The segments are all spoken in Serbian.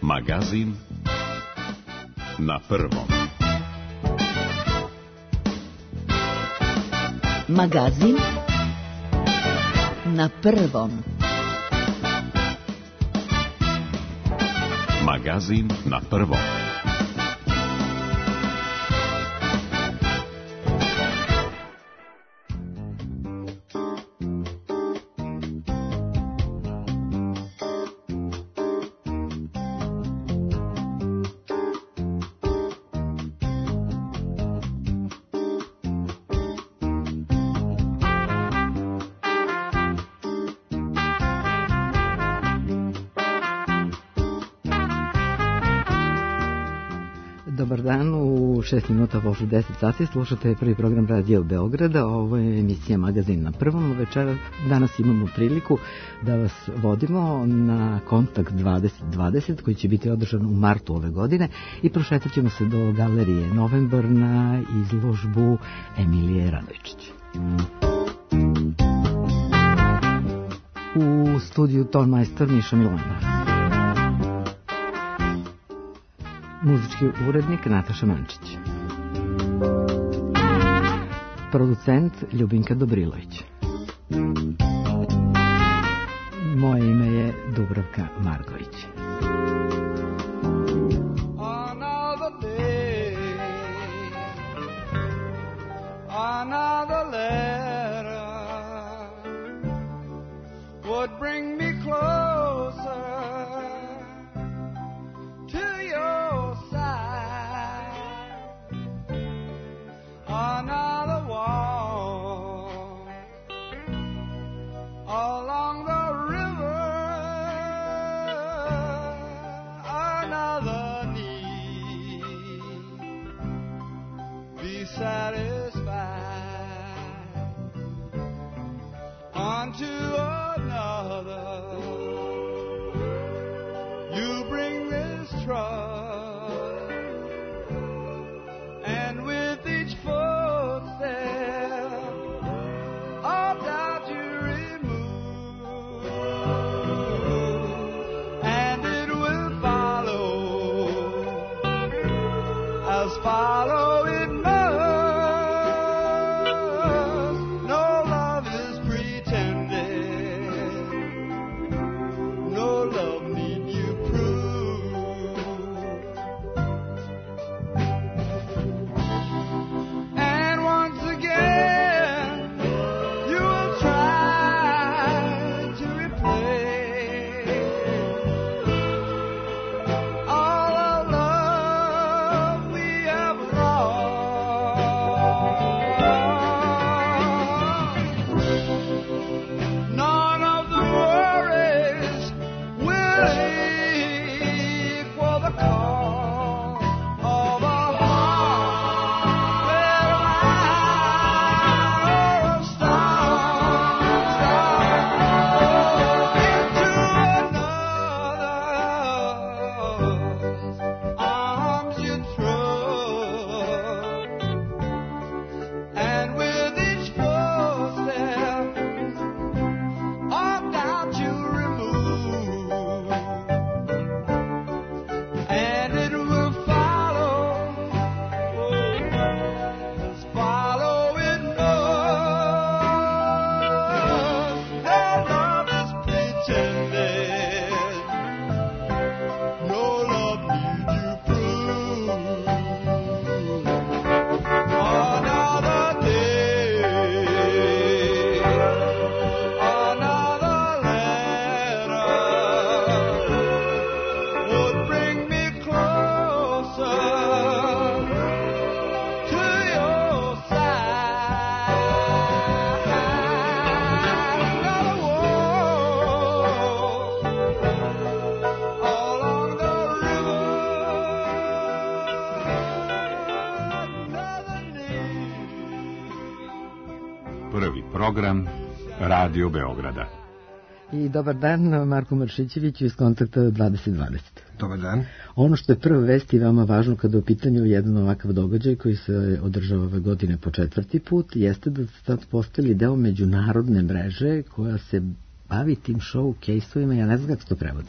Magazin na prvom. Magazin na prvom. Magazin na prvom. Dobar dan, u 6 minuta posle 10 sati slušate prvi program Radio Beograda. Ovo je emisija Magazin na prvom. Večera danas imamo priliku da vas vodimo na Kontakt 2020 koji će biti održan u martu ove godine i prošetat ćemo se do galerije Novembar na izložbu Emilije Radojčić. U studiju tonmajstor Miša Milojnar. Muzički urednik Nataša Mančić. Producent Ljubinka Dobrilović. Moje ime je Dubravka Marković. Another day, another letter would bring me closer to your side. Another walk along the river, another need be satisfied. Unto another you bring this trust, and with each footstep all doubt you remove, and it will follow as follow it must. No love is pretended, no love need you prove. And once again you will try to replace all the love we have lost. None of the worries will equal the call of a heart that or a star into another's arms you trust, and with each footstep all doubt you remove, and it will follow as follow it must. No love is pretended, no love need you prove. Another day, another letter would bring me closer to your side. Another walk along the river, another need. Prvi program Radio Beograda. I dobar dan Marku Maršićeviću iz Kontakta 2020. Dobar dan. Ono što je prva vest i veoma važno kada je u pitanju jedan ovakav događaj koji se održava ove godine po 4. put, jeste da ste sad postali deo međunarodne mreže koja se bavi tim showcase-ovima, ja ne znam kako se to prevodi.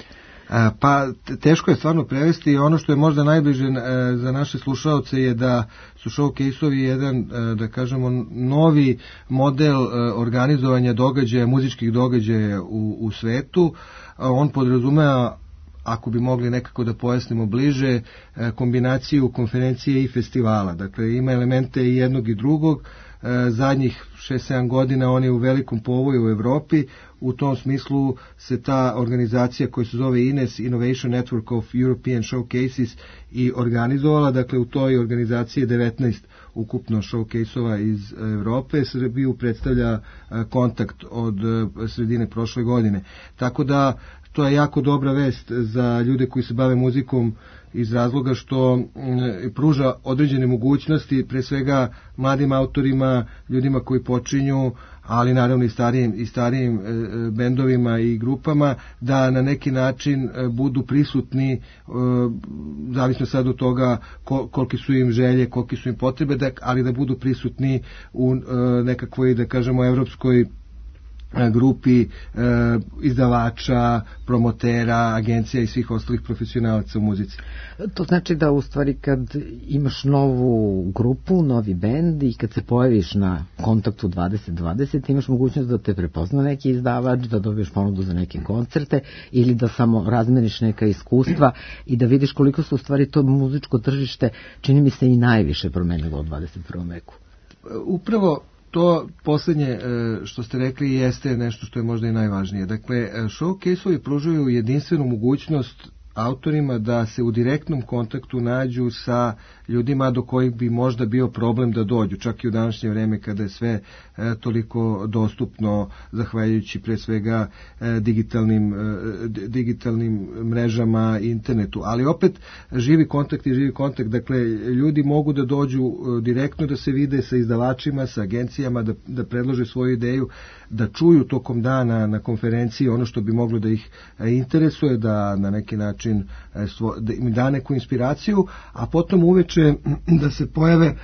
Pa teško je stvarno prevesti i ono što je možda najbliže za naše slušaoce je da su showcase-ovi jedan, da kažemo, novi model organizovanja događaja, muzičkih događaja u svetu. On podrazumeva, ako bi mogli nekako da pojasnimo bliže, kombinaciju konferencije i festivala. Dakle, ima elemente i jednog i drugog. Zadnjih 6-7 godina on je u velikom povoju u Evropi. U tom smislu se ta organizacija koja se zove INES, Innovation Network of European Showcases, i organizovala. Dakle, u toj organizaciji je 19 ukupno showcase-ova iz Evrope. Srbiju predstavlja kontakt od sredine prošle godine. Tako da to je jako dobra vest za ljude koji se bave muzikom iz razloga što pruža određene mogućnosti, pre svega mladim autorima, ljudima koji počinju, ali naravno i starijim bendovima i grupama, da na neki način budu prisutni, zavisno sad od toga koliki su im želje, koliki su im potrebe, ali da budu prisutni u nekakvoj, da kažemo, evropskoj grupi izdavača, promotera, agencija i svih ostalih profesionalaca u muzici. To znači da u stvari kad imaš novu grupu, novi bend i kad se pojaviš na Kontaktu 2020 imaš mogućnost da te prepozna neki izdavač, da dobiješ ponudu za neke koncerte ili da samo razmeniš neka iskustva i da vidiš koliko su u stvari to muzičko tržište, čini mi se, i najviše promenilo u 21. veku. Upravo to poslednje što ste rekli jeste nešto što je možda i najvažnije. Dakle, showcase-ovi pružaju jedinstvenu mogućnost autorima da se u direktnom kontaktu nađu sa ljudima do kojih bi možda bio problem da dođu, čak i u današnje vreme kada je sve toliko dostupno, zahvaljujući pre svega digitalnim mrežama i internetu. Ali opet živi kontakt, dakle ljudi mogu da dođu direktno, da se vide sa izdavačima, sa agencijama, da predlože svoju ideju, da čuju tokom dana na konferenciji ono što bi moglo da ih interesuje, da na neki način da im da neku inspiraciju, a potom uveče da se pojave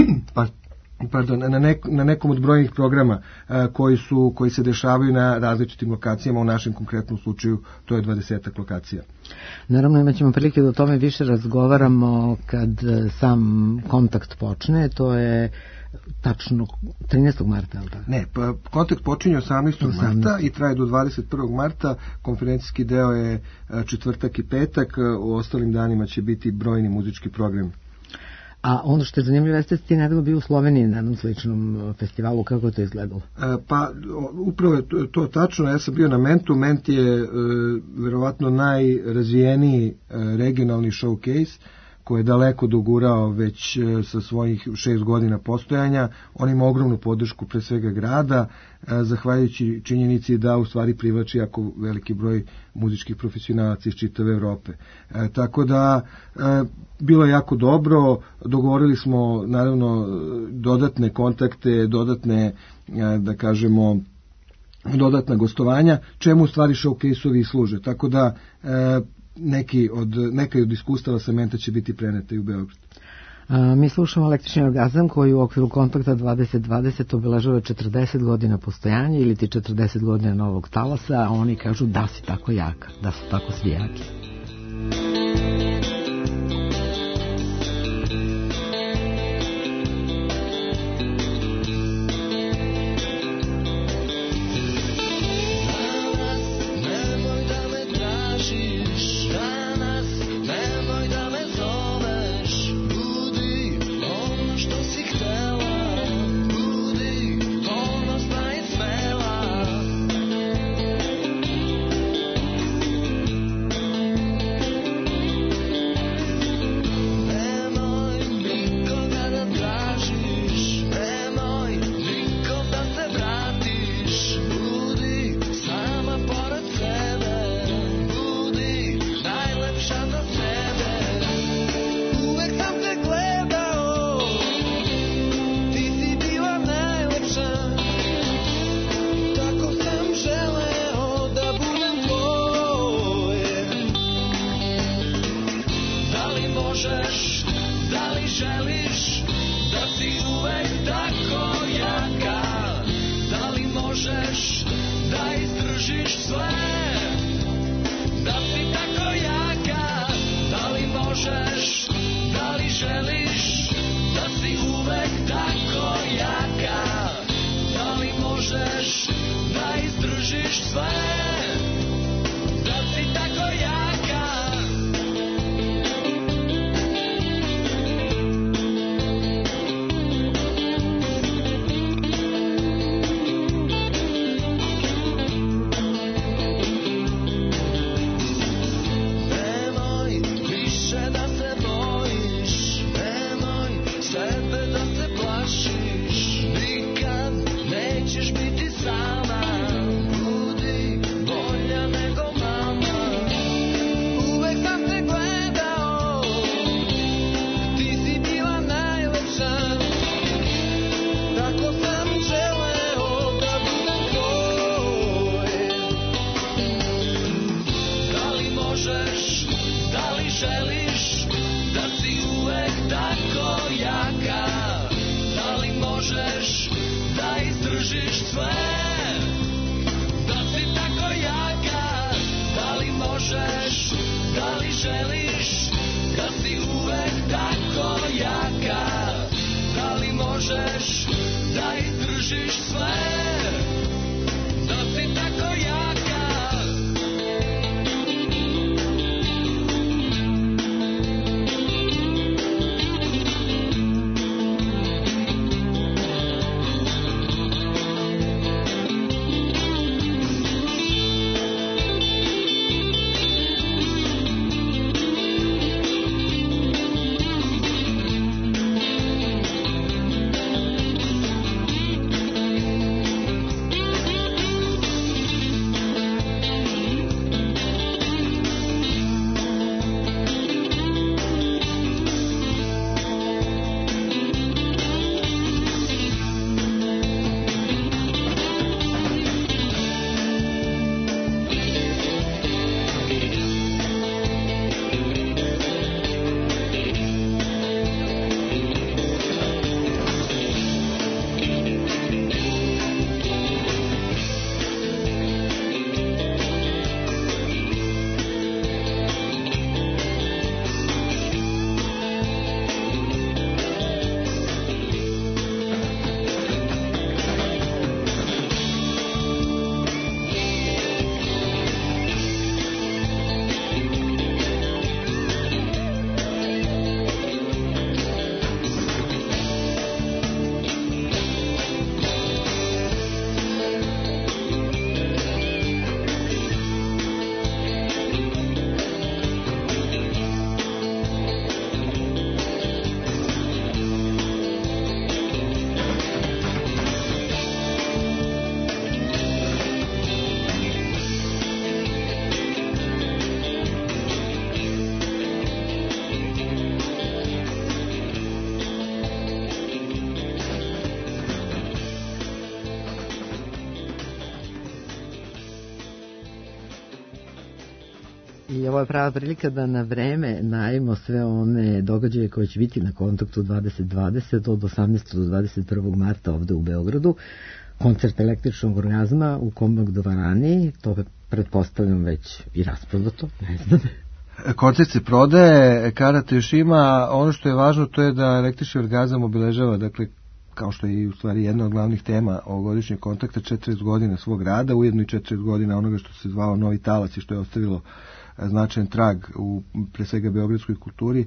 na nekom od brojnih programa koji se dešavaju na različitim lokacijama. U našem konkretnom slučaju to je 20 lokacija. Naravno, imat ćemo prilike da o tome više razgovaramo kad sam kontakt počne. To je tačno 13. marta, ali tako? Ne, pa kontakt počinje 18. marta i traje do 21. marta. Konferencijski deo je četvrtak i petak, u ostalim danima će biti brojni muzički programi. A ono što je zanimljivo jeste da ti nedavno bio u Sloveniji na jednom sličnom festivalu, kako je to izgledalo? Pa upravo je to tačno, ja sam bio na Mentu. Ment je verovatno najrazvijeniji regionalni showcase koji je daleko dogurao već sa svojih 6 godina postojanja. On ima ogromnu podršku pre svega grada, zahvaljujući činjenici da u stvari privlači jako veliki broj muzičkih profesionalaca iz čitave Evrope. Tako da bilo je jako dobro, dogovorili smo naravno dodatne kontakte, da kažemo, dodatna gostovanja, čemu u stvari showcase-ovi služe. Tako da neka od iskustava sa Menta će biti prenete i u Beogradu. Mi slušamo Električni orgazam koji u okviru Kontakta 2020 obeležava 40 godina postojanja ili ti 40 godina novog talasa, a oni kažu da si tako jaka, da su tako svi jaki. Da izdržiš sve, da si tako izdržiš sve, da si tako jaka. Nemoj više da se bojiš, nemoj sebe da se plašiš, nikad nećeš biti sama, budi bolja nego mama. Uvek sam te gledao, ti si bila najlepša, tako sam želeo da budem tvoj. Da li možeš, da li želiš, da si uvek tako jaka? Da li možeš da izdržiš sve, da si tako jaka? Da li možeš, da li želiš, da si uvek tako jaka? Da li možeš da izdržiš sve, da si tako jaka? I ovo je prava prilika da na vreme najavimo sve one događaje koje će biti na Kontaktu 2020 od 18. do 21. marta ovde u Beogradu. Koncert električnog orgazma u Kombak dvorani, to pretpostavljam već i rasprodato, ne znam. Koncert se prodaje, karata još ima, ono što je važno to je da električni orgazam obeležava, dakle, kao što je u stvari jedna od glavnih tema ovogodišnjeg Kontakta, 40 godina svog rada, ujedno i 40 godina onoga što se zvalo Novi talas i što je ostavilo značajan trag u pre svega beogradskoj kulturi.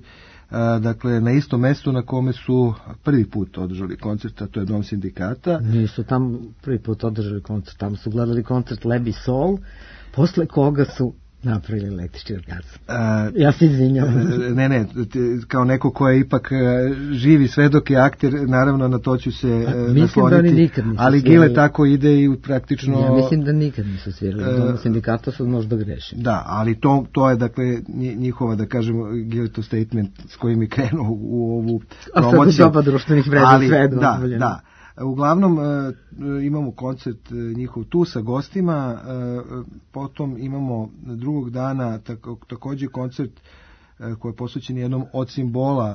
Dakle, na istom mestu na kome su prvi put održali koncert, a to je Dom sindikata. Nisu tamo prvi put održali koncert, tamo su gledali koncert Lebi Sol, posle koga su napravili električni orgazam. Ja se izvinjam. Ne, kao neko ko je ipak živi svedok i akter, naravno na to ću se nasloniti, ali Gile tako ide i praktično... Ja mislim da nikad nisu svirali, Dom sindikata su možda grešili. Da, ali to je dakle njihova, da kažemo, Giletov statement s kojim je krenuo u ovu promociju. A sad u doba društvenih mreža sve da. Uglavnom imamo koncert njihov tu sa gostima, potom imamo drugog dana takođe koncert koji je posvećen jednom od simbola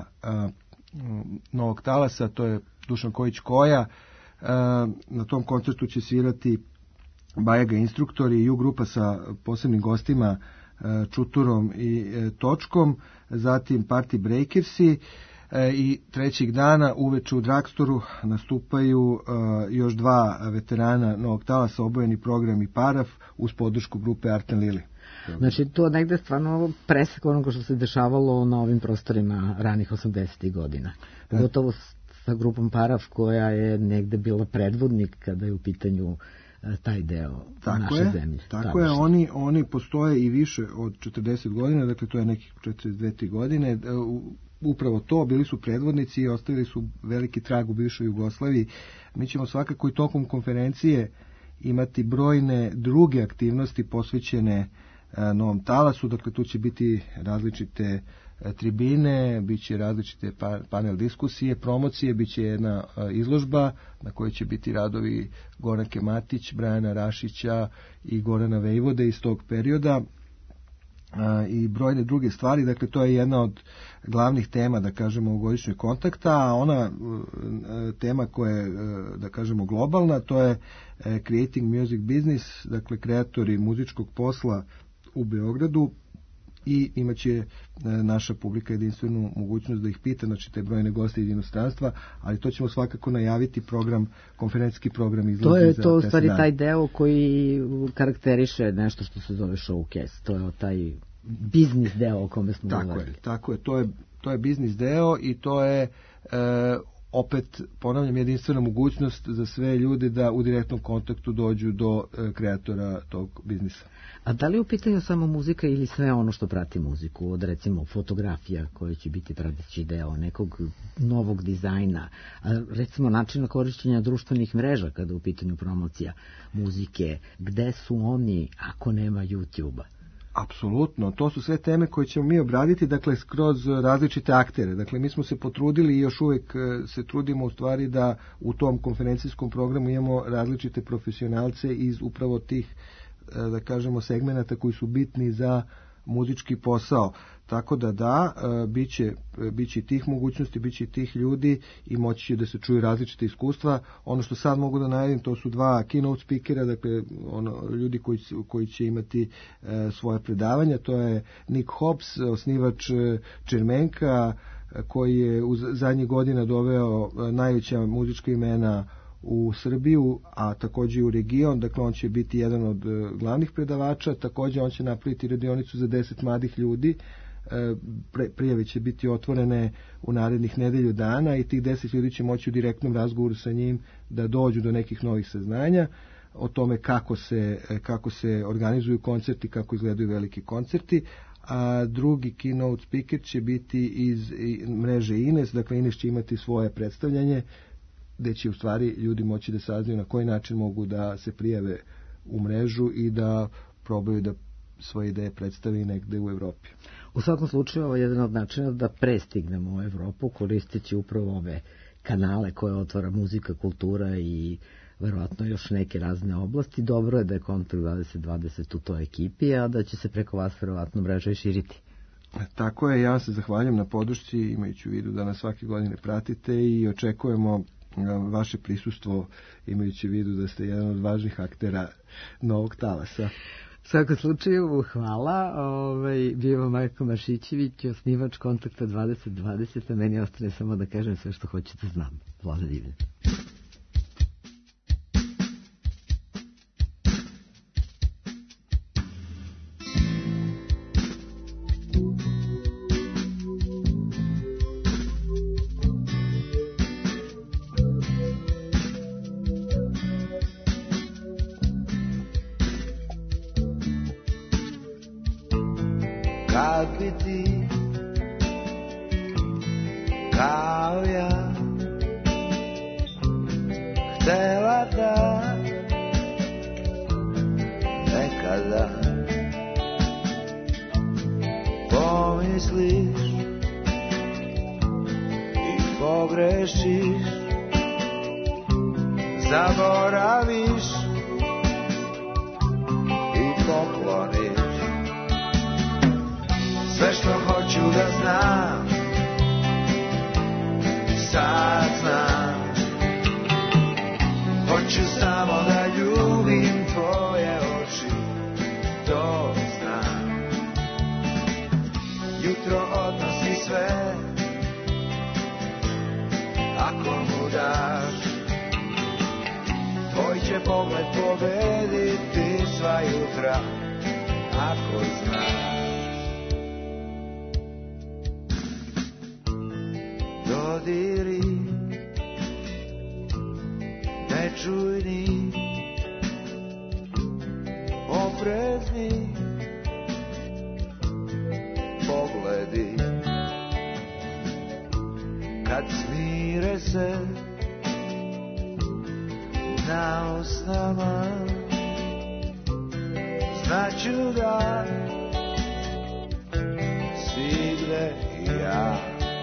Novog talasa, to je Dušan Kojić Koja. Na tom koncertu će svirati Bajaga instruktori i U grupa sa posebnim gostima Čuturom i Točkom, zatim Party Breakersi. i trećeg dana uveče u Dragstoru nastupaju još dva veterana Novog talasa, Obojeni program i Paraf, uz podršku grupe Arten Lili. Znači, to negde stvarno presek onoga što se dešavalo na ovim prostorima ranih 80. godina. Pogotovo sa grupom Paraf, koja je negde bila predvodnik kada je u pitanju taj deo naše zemlje. Tako je, oni postoje i više od 40 godina, dakle to je nekih 42 godine. Upravo to, bili su predvodnici i ostavili su veliki trag u bivšoj Jugoslaviji. Mi ćemo svakako i tokom konferencije imati brojne druge aktivnosti posvećene Novom talasu, dakle tu će biti različite tribine, bit će različite panel diskusije, promocije, bit će jedna izložba na kojoj će biti radovi Goranke Matić, Brajana Rašića i Gorana Vejvode iz tog perioda i brojne druge stvari. Dakle, to je jedna od glavnih tema, da kažemo, u godišnjoj kontakta, a ona tema koja je, da kažemo, globalna, to je Creating Music Business, dakle, kreatori muzičkog posla u Beogradu, i imaće naša publika jedinstvenu mogućnost da ih pita, znači te brojne goste iz inostranstva, ali to ćemo svakako najaviti konferencijski program izlazi za 10 dana. To je u stvari taj deo koji karakteriše nešto što se zove showcase, to je taj biznis deo o kome smo govorili. Tako je, to je biznis deo i to je opet, ponavljam, jedinstvena mogućnost za sve ljude da u direktnom kontaktu dođu do kreatora tog biznisa. A da li je u pitanju samo muzika ili sve ono što prati muziku, od recimo fotografija koja će biti prateći deo nekog novog dizajna, a recimo načina korišćenja društvenih mreža kada je u pitanju promocija muzike, gde su oni ako nema YouTube-a? Apsolutno, to su sve teme koje ćemo mi obraditi, dakle, kroz različite aktere. Dakle, mi smo se potrudili i još uvijek se trudimo u stvari da u tom konferencijskom programu imamo različite profesionalce iz upravo tih, da kažemo, segmenata koji su bitni za muzički posao. Tako da, bit će tih mogućnosti, bit će tih ljudi i moći će da se čuju različite iskustva. Ono što sad mogu da najavim, to su dva keynote speakera, dakle ljudi koji će imati svoje predavanja. To je Nick Hobbs, osnivač Čermenka, koji je u zadnjih godina doveo najveća muzička imena u Srbiju, a također i u region. Dakle, on će biti jedan od glavnih predavača. Također on će napraviti radionicu za 10 mladih ljudi. Prijave će biti otvorene u narednih nedelju dana i tih 10 ljudi će moći u direktnom razgovoru sa njim da dođu do nekih novih saznanja o tome kako se organizuju koncerti, kako izgledaju veliki koncerti. A drugi keynote speaker će biti iz mreže Ines. Dakle, Ines će imati svoje predstavljanje gde će u stvari ljudi moći da saznaju na koji način mogu da se prijave u mrežu i da probaju da svoje ideje predstavi negde u Evropi. U svakom slučaju, ovo je jedan od načina da prestignemo u Evropu, koristeći upravo ove kanale koje otvara muzika, kultura i verovatno još neke razne oblasti. Dobro je da je Kontakt 2020 u toj ekipi, a da će se preko vas verovatno mreža i širiti. Tako je, ja se zahvaljujem na podršci, imajući u vidu da nas svake godine pratite i očekujemo vaše prisustvo, imajući u vidu da ste jedan od važnih aktera Novog talasa. U svakom slučaju, hvala. Bio vam Marko Maršićević, osnivač Kontakta 2020, a meni ostane samo da kažem sve što hoćete znam. Vlada Divljan. Kad bi ti kao ja htela da nekada pomisliš i pogrešiš, zaboraviš i pokloniš sve što hoću da znam, sad znam. Hoću samo da ljubim tvoje oči, to znam. Jutro odnosi sve pogled pobediti sva jutra, ako znaš. Dodiri, nečujni, oprezni pogledi, kad smire se na usnama, znaću da si gde i ja.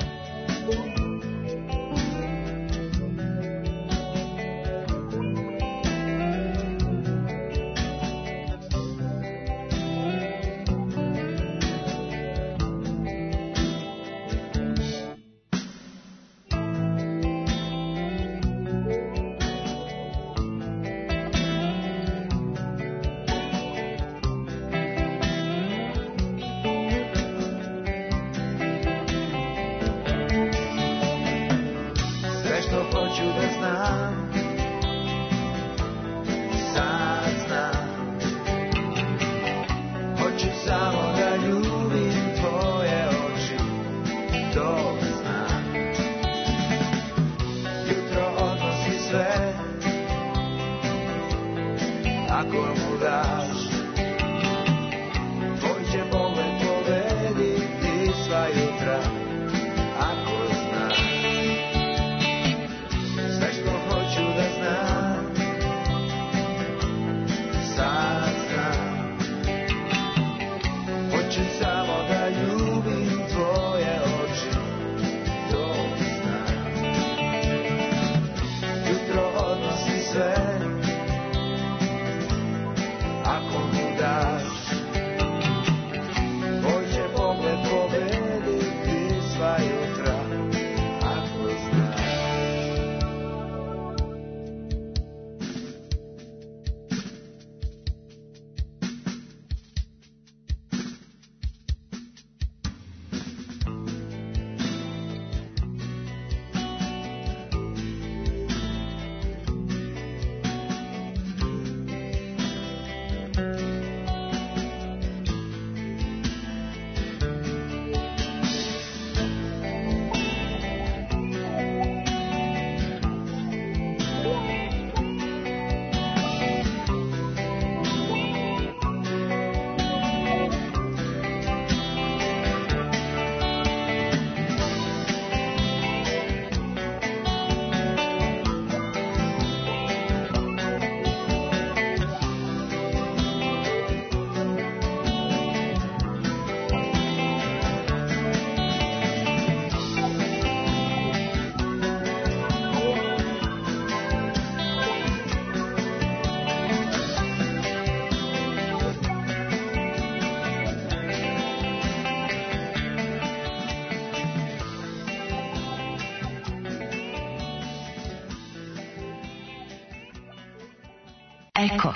Eko.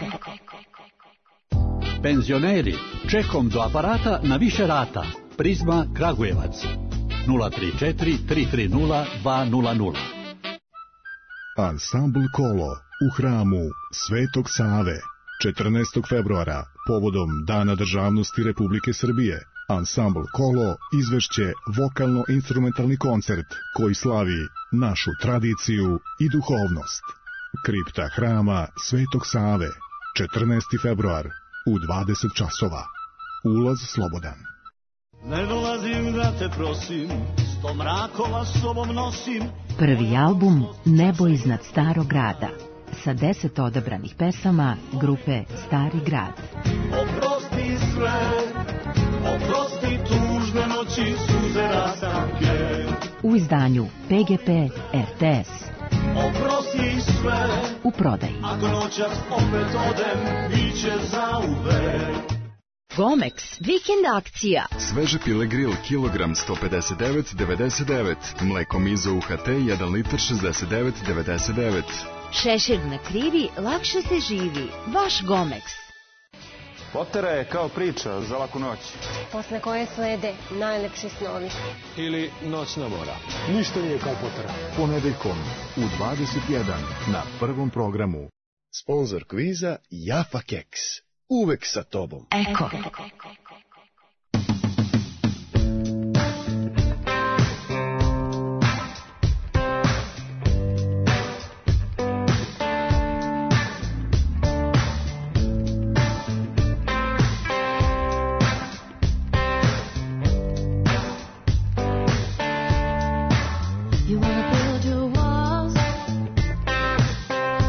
Penzioneri, čekom do aparata na više rata. Prizma Kragujevac 034 330 200. Ansambl Kolo u hramu Svetog Save 14. februara povodom Dana državnosti Republike Srbije. Ansambl Kolo izvešće vokalno-instrumentalni koncert koji slavi našu tradiciju i duhovnost. Kripta hrama Svetog Save 14. februar u 20 časova. Ulaz slobodan. Ne dolazim da te prosim, sto mrakova sobom nosim. Prvi album Nebo iznad Starog grada sa 10 odabranih pesama grupe Stari grad. Oprosti sve, oprosti tužne noći, suze rastanke. U izdanju PGP RTS. Oprosti sve, u prodaji. Ako noćas opet odem, biće zauvek. Gomex, vikend akcija. Sveže pile grill, kilogram 159,99. Mleko Mizo UHT, 1 litar 69,99. Šešir na krivi, lakše se živi. Vaš Gomex. Potera je kao priča za laku noć. Posle koje slede najlepši snovi. Ili noćna mora. Ništa nije kao Potera. Ponedeljkom u 21 na Prvom programu. Sponzor kviza Jaffa Keks. Uvek sa tobom. Eko.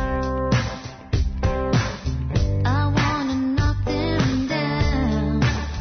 I wanna knock them down.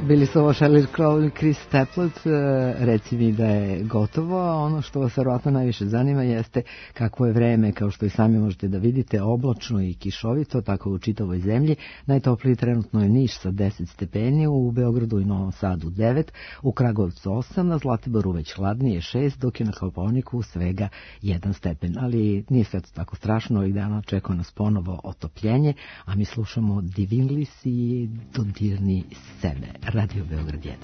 Bili su ovo Sheryl Crow i Chris Stapleton, reci mi da je gotovo. Ono što vas verovatno najviše zanima jeste kako je vreme, kao što i sami možete da vidite, oblačno i kišovito, tako u čitavoj zemlji. Najtopliji trenutno je Niš sa 10 stepeni, u Beogradu i Novom Sadu 9, u Kragujevcu 8, na Zlatiboru već hladnije 6, dok je na Kopaoniku svega 1 stepen. Ali nije sve to tako strašno, ovih dana čeka nas ponovo otopljenje, a mi slušamo Divinili si dodirni sebe. Radio Beograd 1.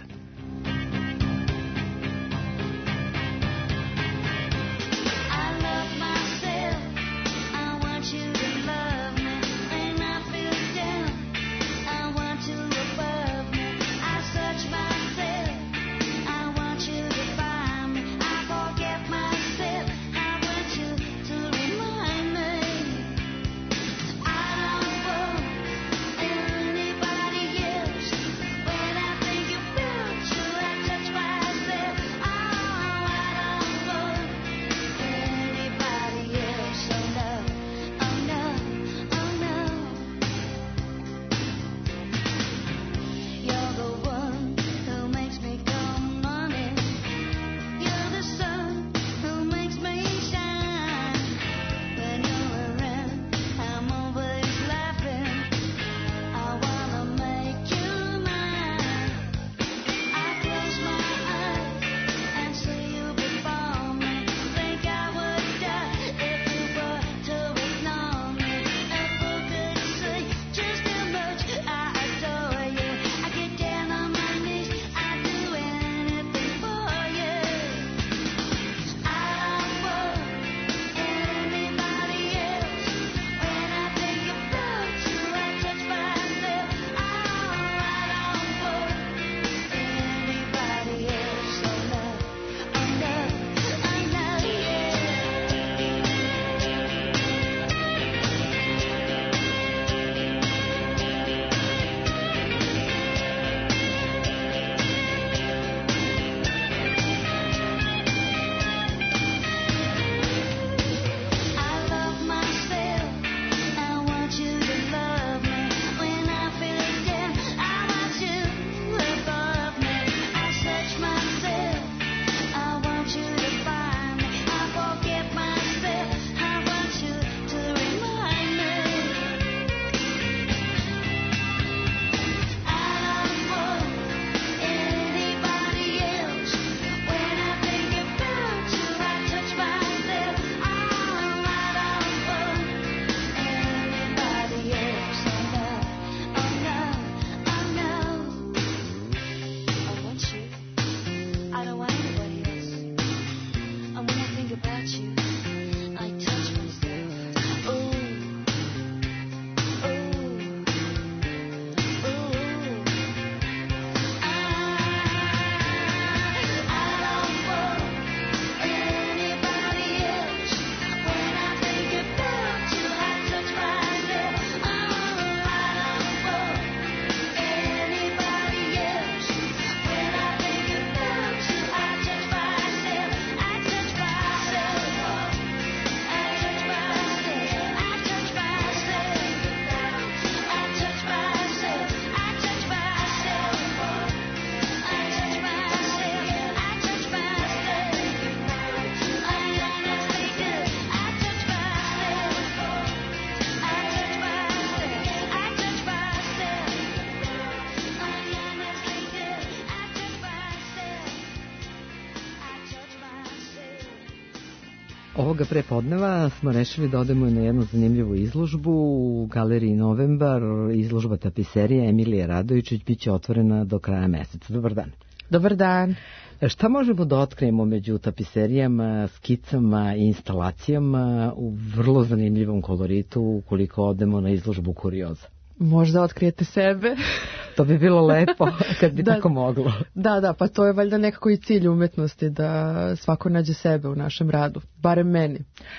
Ovoga prepodneva smo rešili da odemo na jednu zanimljivu izložbu u Galeriji Novembar. Izložba tapiserije Emilije Radovičić biće otvorena do kraja meseca. Dobar dan. Dobar dan. Šta možemo da otkrijemo među tapiserijama, skicama i instalacijama u vrlo zanimljivom koloritu ukoliko odemo na izložbu Kurioza? Možda otkrijete sebe. To bi bilo lepo kad bi tako moglo. Da, pa to je valjda nekako i cilj umetnosti, da svako nađe sebe u našem radu, barem meni.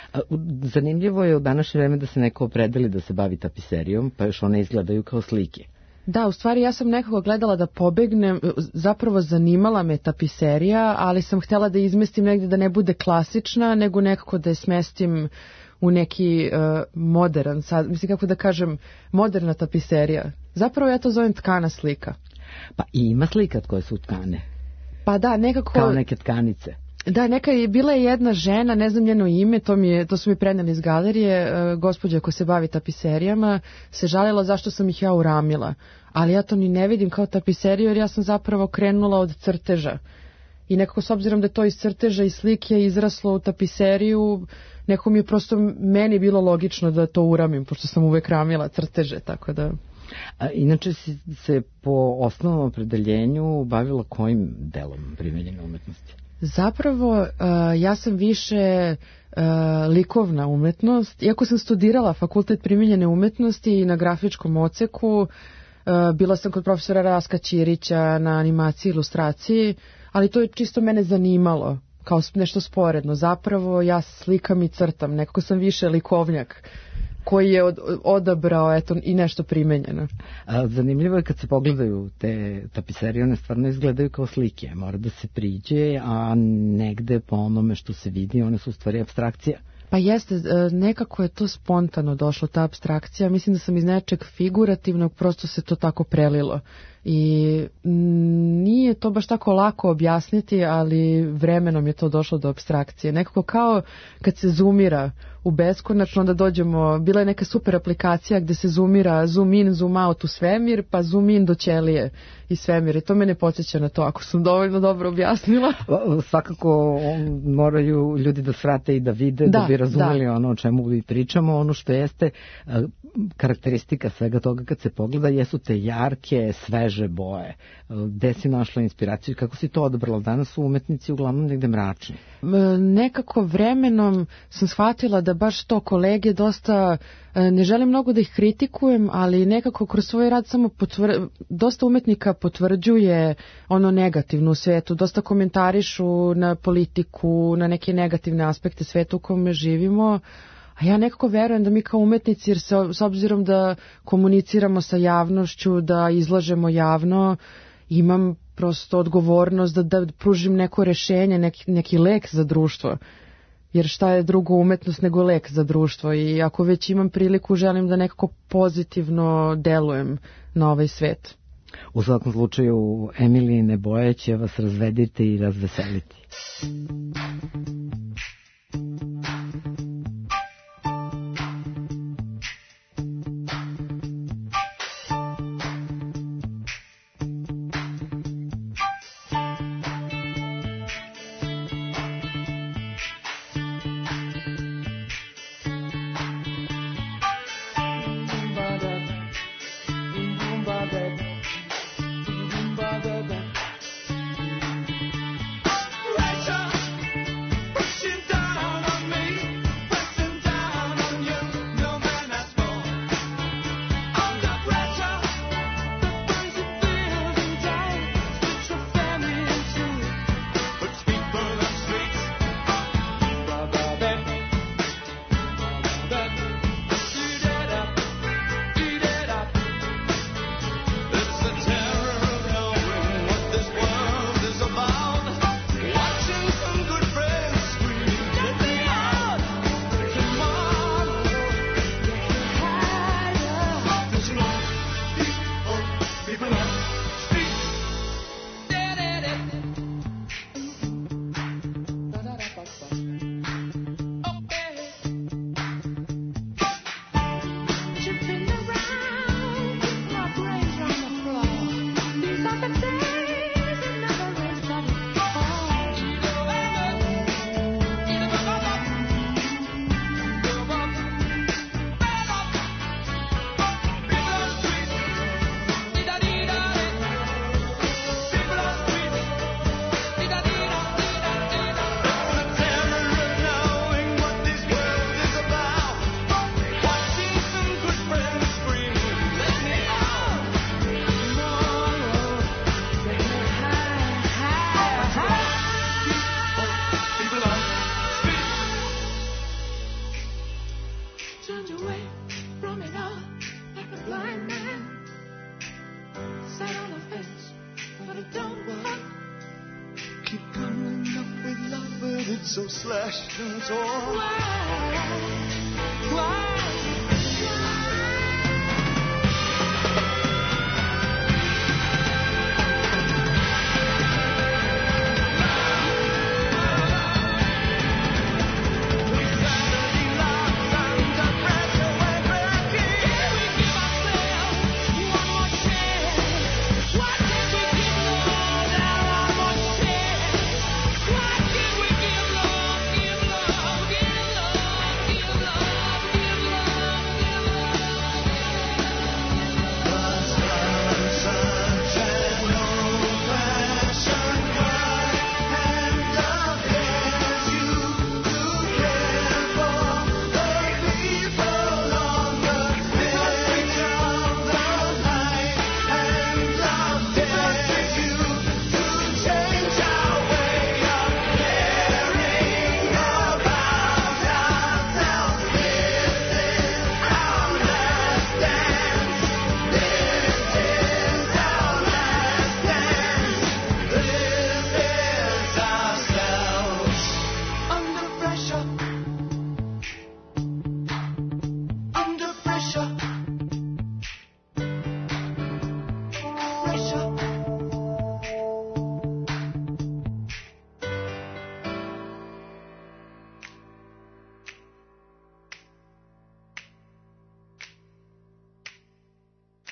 Zanimljivo je u današnje vreme da se neko opredeli da se bavi tapiserijom, pa još one izgledaju kao slike. Da, u stvari ja sam nekako gledala da pobegnem, zapravo zanimala me tapiserija, ali sam htjela da izmestim negdje da ne bude klasična, nego nekako da je smestim u neki modern, sad, mislim kako da kažem, moderna tapiserija. Zapravo ja to zovem tkana slika. Pa i ima slika koje su tkane. Pa da, nekako... Kao neke tkanice. Da, bila je jedna žena, ne znam njeno ime, to su mi preneli iz galerije, gospođa koja se bavi tapiserijama, se žalila zašto sam ih ja uramila. Ali ja to ni ne vidim kao tapiseriju, jer ja sam zapravo krenula od crteža. I nekako s obzirom da je to iz crteža i slike izraslo u tapiseriju, nekako mi je prosto meni bilo logično da to uramim, pošto sam uvek ramila crteže, tako da... Inače si se po osnovnom opredeljenju bavila kojim delom primenjene umetnosti? Zapravo, ja sam više likovna umetnost. Iako sam studirala fakultet primenjene umetnosti i na grafičkom odseku, bila sam kod profesora Raska Ćirića na animaciji i ilustraciji, ali to je čisto mene zanimalo, kao nešto sporedno. Zapravo, ja slikam i crtam, nekako sam više likovnjak koji je odabrao i nešto primenjeno. Zanimljivo je kad se pogledaju te tapiserije, one stvarno izgledaju kao slike. Mora da se priđe, a negde po onome što se vidi, one su u stvari apstrakcija. Pa jeste, nekako je to spontano došlo, ta apstrakcija. Mislim da sam iz nečeg figurativnog, prosto se to tako prelilo. I nije to baš tako lako objasniti, ali vremenom je to došlo do apstrakcije. Nekako kao kad se zoomira u beskonačno, onda dođemo, bila je neka super aplikacija gde se zoomira, zoom in, zoom out u svemir, pa zoom in do ćelije i svemir. I to mene podsjeća na to, ako sam dovoljno dobro objasnila. Svakako moraju ljudi da svrate i da vide, da bi razumeli ono o čemu vi pričamo. Ono što jeste karakteristika svega toga kad se pogleda jesu te jarke, sveže boje. Gde si našla inspiraciju? Kako si to odabrala? Danas su umetnici uglavnom negde mračni. Nekako vremenom sam shvatila da baš to kolege dosta, ne želim mnogo da ih kritikujem, ali nekako kroz svoj rad samo dosta umetnika potvrđuje ono negativno u svetu, dosta komentarišu na politiku, na neke negativne aspekte sveta u kome živimo. A ja nekako verujem da mi kao umetnici, jer s obzirom da komuniciramo sa javnošću, da izlažemo javno, imam prosto odgovornost da pružim neko rešenje, neki lek za društvo. Jer šta je drugo umetnost nego lek za društvo, i ako već imam priliku, želim da nekako pozitivno delujem na ovaj svet. U svakom slučaju, Emili, ne boje će vas razvediti i razveseliti. So slashed and torn. Why?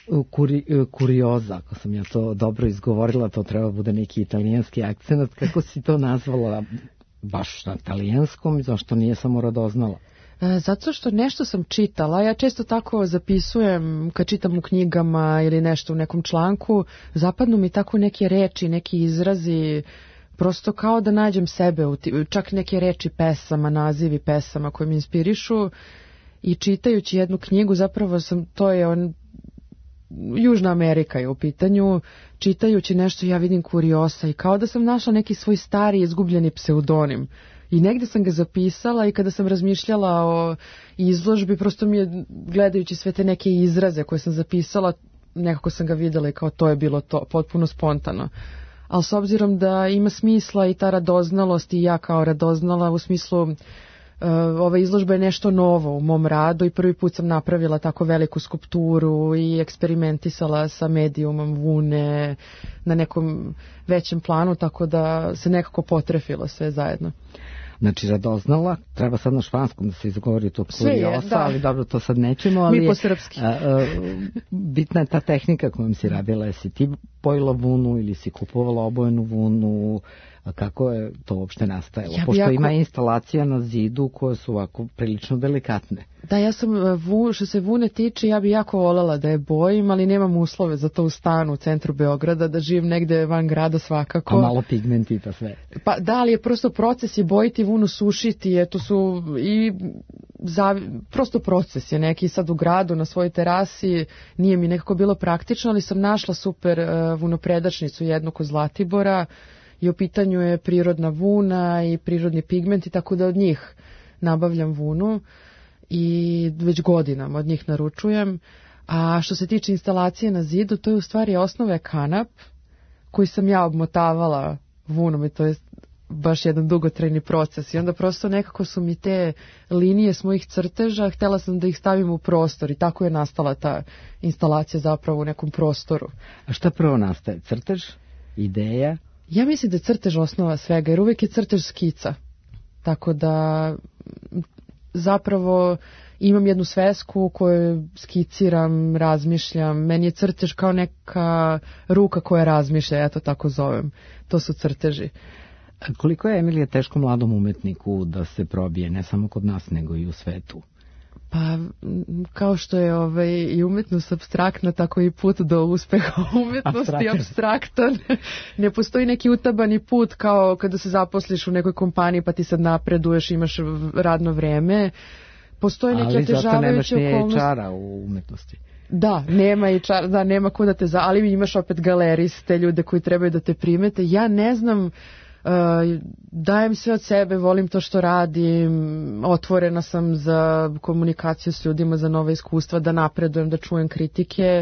Kurioza, ako sam ja to dobro izgovorila, to treba bude neki italijanski akcent. Kako si to nazvala baš na italijanskom i zašto nije samo radoznala? Zato što nešto sam čitala, ja često tako zapisujem kad čitam u knjigama ili nešto u nekom članku, zapadnu mi tako neke reči, neki izrazi, prosto kao da nađem sebe, čak neke reči pesama, nazivi pesama koje mi inspirišu i čitajući jednu knjigu, zapravo to je Južna Amerika je u pitanju, čitajući nešto ja vidim Kuriosa i kao da sam našla neki svoj stari izgubljeni pseudonim. I negde sam ga zapisala i kada sam razmišljala o izložbi, prosto mi je, gledajući sve te neke izraze koje sam zapisala, nekako sam ga videla i kao to je bilo to, potpuno spontano. Ali s obzirom da ima smisla i ta radoznalost i ja kao radoznala u smislu ova izložba je nešto novo u mom radu i prvi put sam napravila tako veliku skulpturu i eksperimentisala sa medijumom vune na nekom većem planu, tako da se nekako potrefilo sve zajedno. Znači, radoznala, treba sad na španskom da se izgovori to Kuriosa, ali dobro, to sad nećemo, ali mi po srpski. Bitna je ta tehnika kojom si radila, jesi ti bojila vunu ili si kupovala obojenu vunu, kako je to uopšte nastajalo? Pošto ima instalacija na zidu koje su ovako prilično delikatne. Da, ja sam, što se vune tiče, ja bi jako voljela da je bojim, ali nemam uslove za to u stanu u centru Beograda, da živim negde van grada svakako. A malo pigmenti pa sve. Pa da, ali je prosto proces i bojiti vunu, sušiti, to su i prosto proces je neki. Sad u gradu na svojoj terasi nije mi nekako bilo praktično, ali sam našla super vunopredačnicu jednu kod Zlatibora i u pitanju je prirodna vuna i prirodni pigmenti, tako da od njih nabavljam vunu i već godinama od njih naručujem. A što se tiče instalacije na zidu, to je u stvari osnove kanap koji sam ja obmotavala vunom i to je baš jedan dugotrajni proces i onda prosto nekako su mi te linije s mojih crteža, htjela sam da ih stavim u prostor i tako je nastala ta instalacija zapravo u nekom prostoru. A šta prvo nastaje? Crtež? Ideja? Ja mislim da je crtež osnova svega, jer uvijek je crtež skica. Tako da zapravo imam jednu svesku u kojoj skiciram, razmišljam. Meni je crtež kao neka ruka koja razmišlja, ja to tako zovem. To su crteži. Koliko je, Emilija, teško mladom umetniku da se probije, ne samo kod nas, nego i u svetu? Pa, kao što je i umetnost apstraktna, tako i put do uspeha umetnosti apstraktan. Ne postoji neki utabani put kao kada se zaposliš u nekoj kompaniji pa ti sad napreduješ, imaš radno vreme. Postoje neke otežavajuće okolnosti. Ali zato nemaš ni HR-a u umetnosti. Da, nema HR, da, nema ko da te ali imaš opet galeriste, ljude koji trebaju da te primete. Ja ne znam, dajem sve od sebe, volim to što radim, otvorena sam za komunikaciju s ljudima, za nove iskustva, da napredujem, da čujem kritike.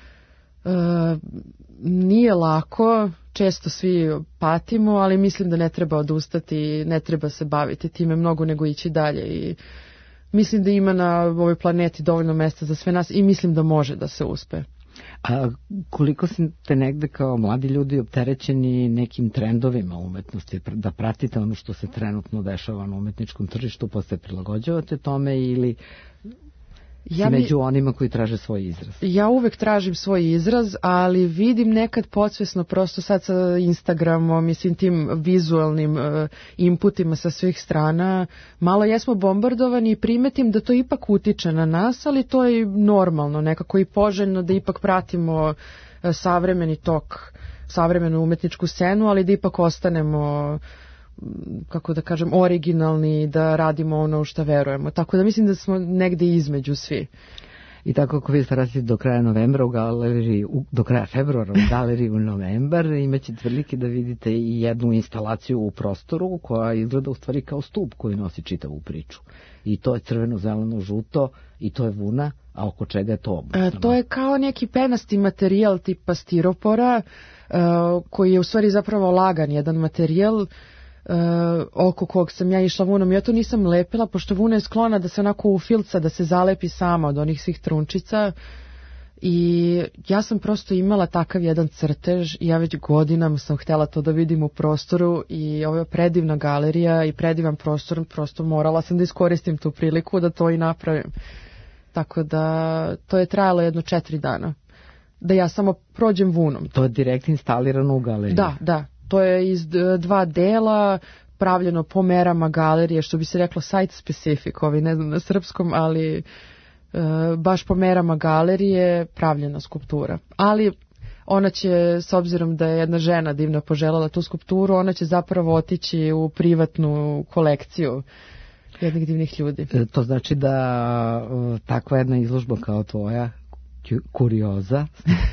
Nije lako, često svi patimo, ali mislim da ne treba odustati, ne treba se baviti time mnogo nego ići dalje i mislim da ima na ovoj planeti dovoljno mesta za sve nas i mislim da može da se uspe. A koliko ste negde kao mladi ljudi opterećeni nekim trendovima umetnosti, da pratite ono što se trenutno dešava na umetničkom tržištu, pa se prilagođavate tome ili među onima koji traže svoj izraz? Ja uvek tražim svoj izraz, ali vidim nekad podsvesno, prosto sad sa Instagramom i svim tim vizualnim inputima sa svih strana, malo jesmo bombardovani i primetim da to ipak utiče na nas, ali to je normalno, nekako i poželjno da ipak pratimo savremeni tok, savremenu umetničku scenu, ali da ipak ostanemo, kako da kažem, originalni, da radimo ono u što verujemo. Tako da mislim da smo negde između svi. I tako ako vi radite do kraja novembra u galeriji, do kraja februara u galeriji u novembar, imaćete prilike da vidite i jednu instalaciju u prostoru koja izgleda u stvari kao stup koji nosi čitavu priču. I to je crveno, zeleno, žuto i to je vuna, a oko čega je to obučno? To je kao neki penasti materijal tipa stiropora koji je u stvari zapravo lagan jedan materijal oko kog sam ja išla vunom. Ja to nisam lepila, pošto vuna je sklona da se onako ufilca, da se zalepi sama od onih svih trunčica i ja sam prosto imala takav jedan crtež i ja već godinama sam htjela to da vidim u prostoru i ovo je predivna galerija i predivan prostor, prosto morala sam da iskoristim tu priliku da to i napravim. Tako da to je trajalo jedno 4 dana. da ja samo prođem vunom. To je direkt instalirano u galeriji. Da, to je iz 2 dela, pravljeno po merama galerije, što bi se reklo site specific, ne znam na srpskom, ali baš po merama galerije pravljena skulptura. Ali ona će, s obzirom da je jedna žena divna poželjela tu skulpturu, ona će zapravo otići u privatnu kolekciju jednih divnih ljudi. To znači da takva jedna izložba kao tvoja, kurioza,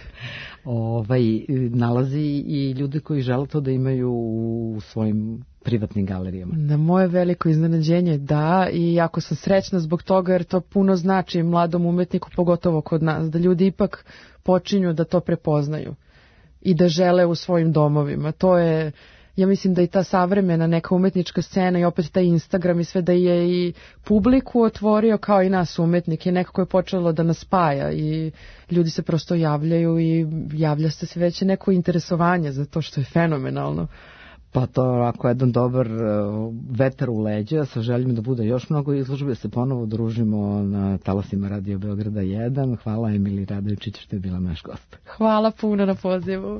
nalazi i ljudi koji žele to da imaju u svojim privatnim galerijama. Na moje veliko iznenađenje da, i jako sam srećna zbog toga jer to puno znači mladom umetniku, pogotovo kod nas, da ljudi ipak počinju da to prepoznaju i da žele u svojim domovima. To je, ja mislim da i ta savremena neka umetnička scena i opet taj Instagram i sve, da je i publiku otvorio kao i nas umetnike, nekako je počelo da nas spaja i ljudi se prosto javljaju i javlja se sve veće neko interesovanje za to, što je fenomenalno. Pa to ako je jedan dobar vetar u leđa, sa željom da bude još mnogo izložbe, se ponovo družimo na talasima Radio Beograda 1. Hvala Emili Radovičić što je bila naš gost. Hvala puno na pozivu.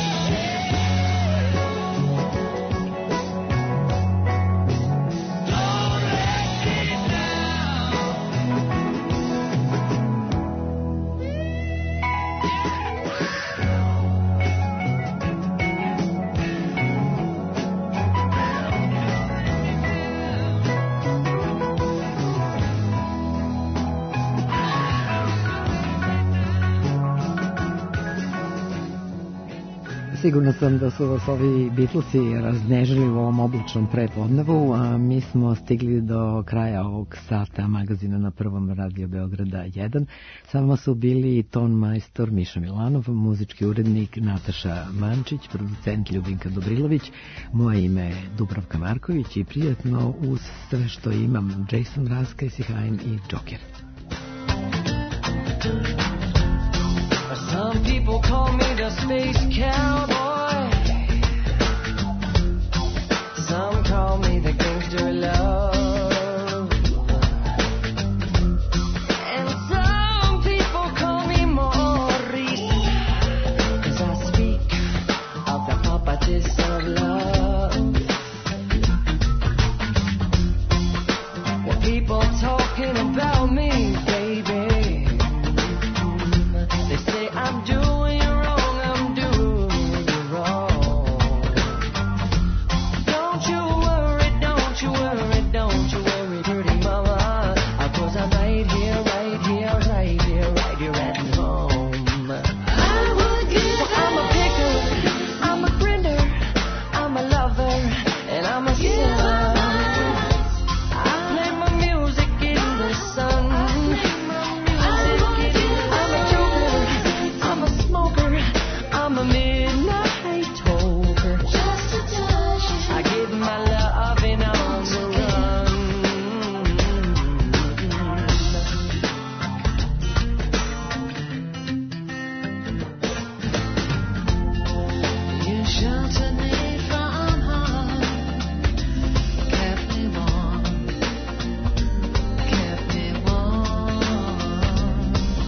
Don't Sigurno sam da su vas ovi Beatlesi raznežili u ovom oblačnom predvodnevu, a mi smo stigli do kraja ovog sata magazina na Prvom Radio Beograda 1. Sa vama su bili ton majstor Miša Milanov, muzički urednik Nataša Mančić, producent Ljubinka Dobrilović, moje ime je Dubravka Marković i prijatno uz sve što imam Jason Mraz, Casey Hine i Joker. Some people call me the space cowboy. Some call me the gangster of love. And some people call me Maurice, 'cause I speak of the puppetess of love. Well, people talking about me, baby. They say I'm doing you wrong, I'm doing you wrong. Don't you worry, don't you worry, don't you worry, pretty mama, 'cause I'm right here, right here, right here, right here at home. I would give I'm a picker, I'm a grinner, I'm a lover, and I'm a sinner. I play my music in the sun. I'm a midnight toker. Just a touch. I give my loving on the run. You sheltered me from harm, kept me warm, kept me warm.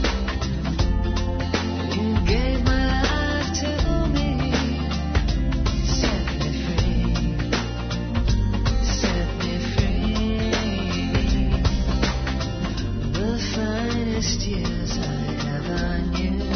You gave my to me, set me free, the finest years I ever knew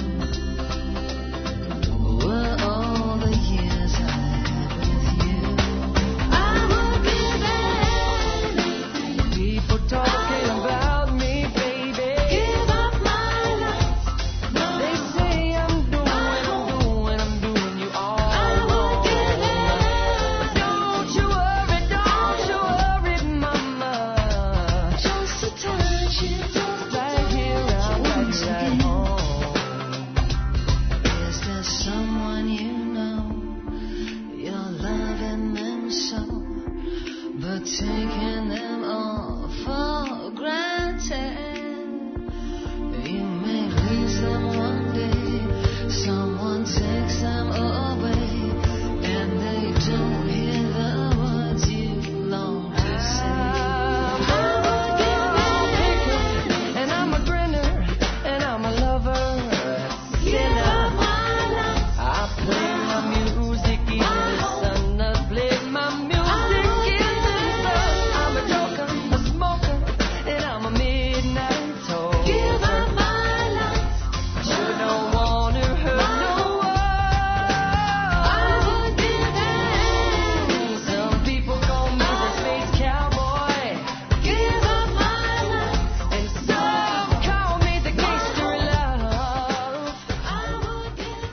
were all the years I had with you. I would give anything. People talking about me, baby. Give up my life. They say I'm doing you all. I would give it. Don't you worry, mama. Just a touch, right here, right at home. Is there someone you know you're loving them so, but taking them all for granted? You may lose them one day, someone takes them away, and they don't hear the words you long to say. I'm a picker, and I'm a grinner, and I'm a lover, sinner. I play my music in the sun, I play my music in the sun. I'm a joker, a smoker, and I'm a midnight toker. Give up my life. You don't want to hurt no one. I would give it. Some people call me the space cowboy. Give up my life. And some call me the gangster of love. I would give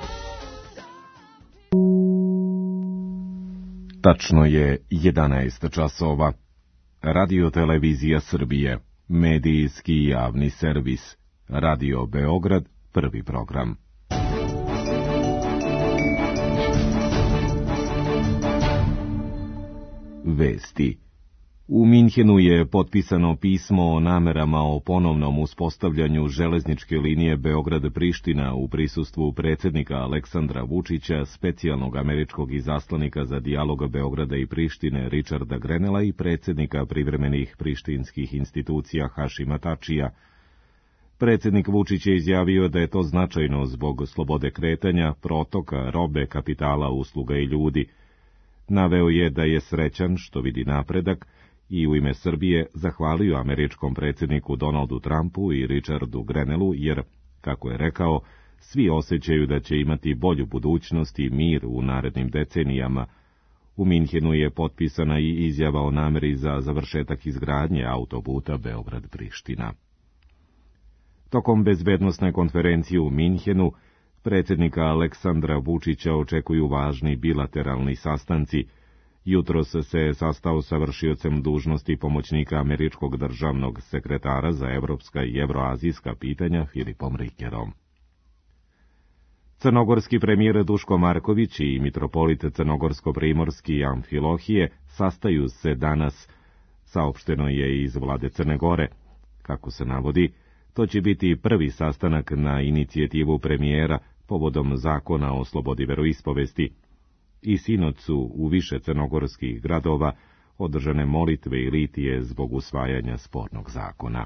it. Tačno je 11 časova. Radio Televizija Srbije, medijski javni servis, Radio Beograd, prvi program. Vesti. U Minhenu je potpisano pismo o namerama o ponovnom uspostavljanju železničke linije Beograd-Priština u prisustvu predsjednika Aleksandra Vučića, specijalnog američkog izaslanika za dijalog Beograda i Prištine Richarda Grenela i predsjednika privremenih prištinskih institucija Hašima Tačija. Predsjednik Vučić je izjavio da je to značajno zbog slobode kretanja, protoka, robe, kapitala, usluga i ljudi. Naveo je da je srećan što vidi napredak i u ime Srbije zahvalio američkom predsjedniku Donaldu Trumpu i Richardu Grenelu jer, kako je rekao, svi osjećaju da će imati bolju budućnost i mir u narednim decenijama. U Minhenu je potpisana i izjava o nameri za završetak izgradnje autoputa Beograd-Priština. Tokom bezbednosne konferencije u Minhenu, Predsjednika Aleksandra Vučića očekuju važni bilateralni sastanci. Jutros se sastao sa vršiocem dužnosti pomoćnika američkog državnog sekretara za evropska i evroazijska pitanja Filipom Rikerom. Crnogorski premijer Duško Marković i mitropolit crnogorsko-primorski Amfilohije sastaju se danas, saopšteno je iz vlade Crne Gore. Kako se navodi, to će biti prvi sastanak na inicijativu premijera povodom zakona o slobodi veroispovesti. I sinoć su u više crnogorskih gradova održane molitve i litije zbog usvajanja spornog zakona.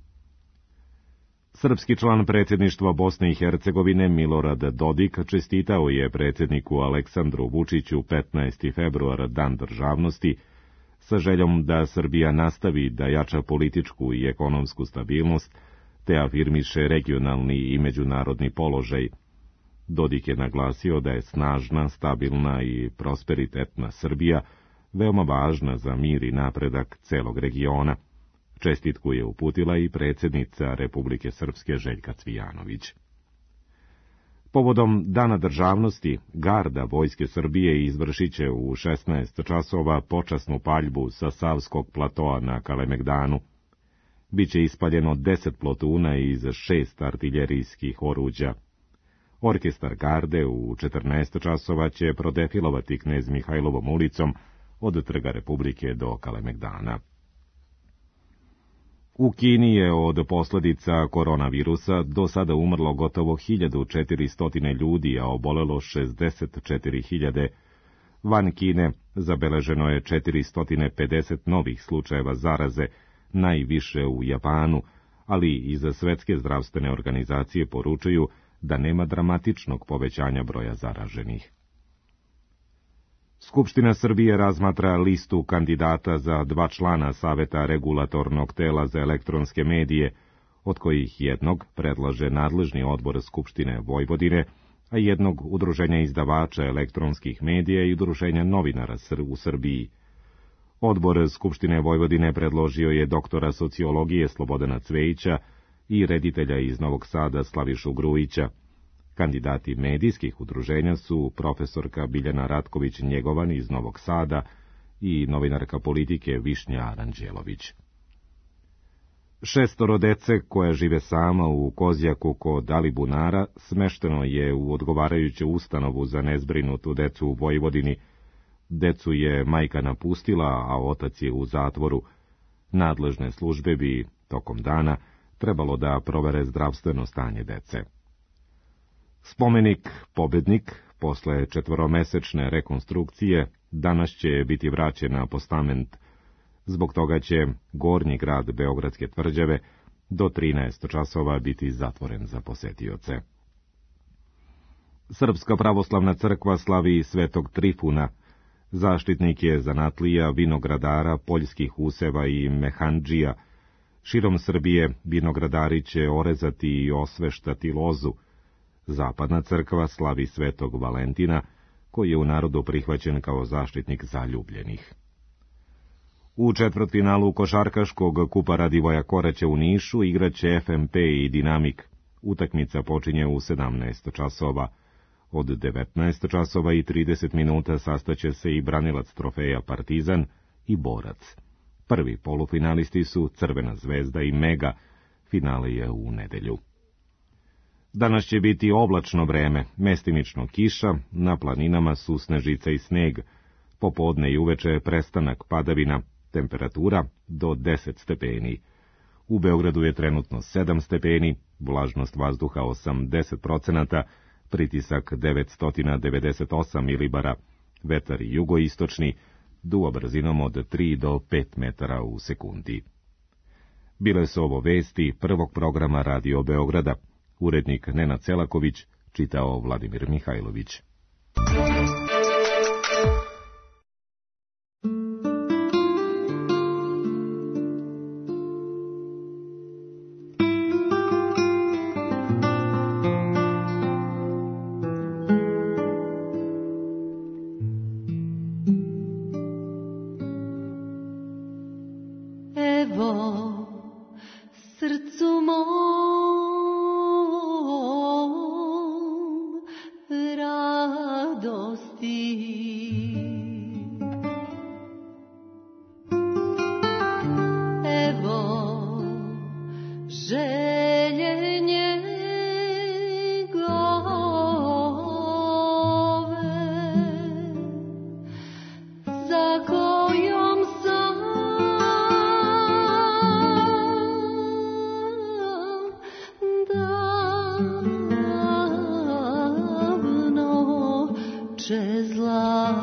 Srpski član predsjedništva Bosne i Hercegovine Milorad Dodik čestitao je predsjedniku Aleksandru Vučiću 15. februar, Dan državnosti, sa željom da Srbija nastavi da jača političku i ekonomsku stabilnost, te afirmiše regionalni i međunarodni položaj. Dodik je naglasio da je snažna, stabilna i prosperitetna Srbija veoma važna za mir i napredak celog regiona. Čestitku je uputila i predsjednica Republike Srpske Željka Cvijanović. Povodom Dana državnosti, garda Vojske Srbije izvršit će u 16 časova počasnu paljbu sa Savskog platoa na Kalemegdanu. Biće ispaljeno 10 plotuna iz 6 artiljerijskih oruđa. Orkestar garde u 14 časova će prodefilovati Knez Mihajlovom ulicom od Trga Republike do Kalemegdana. U Kini je od posljedica koronavirusa do sada umrlo gotovo 1400 ljudi, a obolelo 64.000. Van Kine zabeleženo je 450 novih slučajeva zaraze, najviše u Japanu, ali i za Svetske zdravstvene organizacije poručuju da nema dramatičnog povećanja broja zaraženih. Skupština Srbije razmatra listu kandidata za 2 člana Saveta regulatornog tela za elektronske medije, od kojih jednog predlaže nadležni odbor Skupštine Vojvodine, a jednog udruženja izdavača elektronskih medija i udruženja novinara u Srbiji. Odbor Skupštine Vojvodine predložio je doktora sociologije Slobodana Cvejića i reditelja iz Novog Sada Slavišu Grujića. Kandidati medijskih udruženja su profesorka Biljana Ratković-Njegovan iz Novog Sada i novinarka politike Višnja Aranđelović. 6 dece koje žive sama u Kozjaku kod Alibunara smešteno je u odgovarajuću ustanovu za nezbrinutu decu u Vojvodini. Decu je majka napustila, a otac je u zatvoru. Nadležne službe bi tokom dana trebalo da provere zdravstveno stanje dece. Spomenik Pobednik, posle 4-mesečne rekonstrukcije, danas će biti vraćen na postament. Zbog toga će gornji grad Beogradske tvrđave do 13 časova biti zatvoren za posetioce. Srpska pravoslavna crkva slavi Svetog Trifuna. Zaštitnik je zanatlija, vinogradara, poljskih useva i mehandžija. Širom Srbije vinogradari će orezati i osveštati lozu. Zapadna crkva slavi Svetog Valentina, koji je u narodu prihvaćen kao zaštitnik zaljubljenih. U četvrtfinalu košarkaškog kupa Radivoja Koraća u Nišu igraće FMP i Dinamik. Utakmica počinje u 17 časova. Od 19 časova i 30 minuta sastaće se i branilac trofeja Partizan i Borac. Prvi polufinalisti su Crvena zvezda i Mega. Finale je u nedelju. Danas će biti oblačno vreme, mestimično kiša, na planinama su snežica i sneg. Popodne i uveče prestanak padavina, temperatura do 10 stepeni. U Beogradu je trenutno 7 stepeni, vlažnost vazduha 80%, pritisak 998 milibara, vetar jugoistočni, duva brzinom od 3 do 5 metara u sekundi. Bile su ovo vesti prvog programa Radio Beograda. Urednik Nenad Selaković, čitao Vladimir Mihajlović. zla.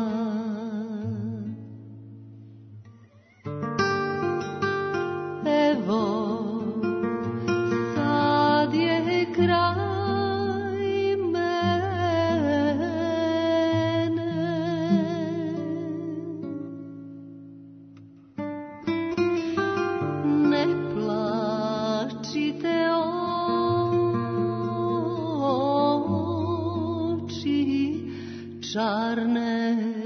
Evo, sad je kraj mene. Ne plačite oči čarne.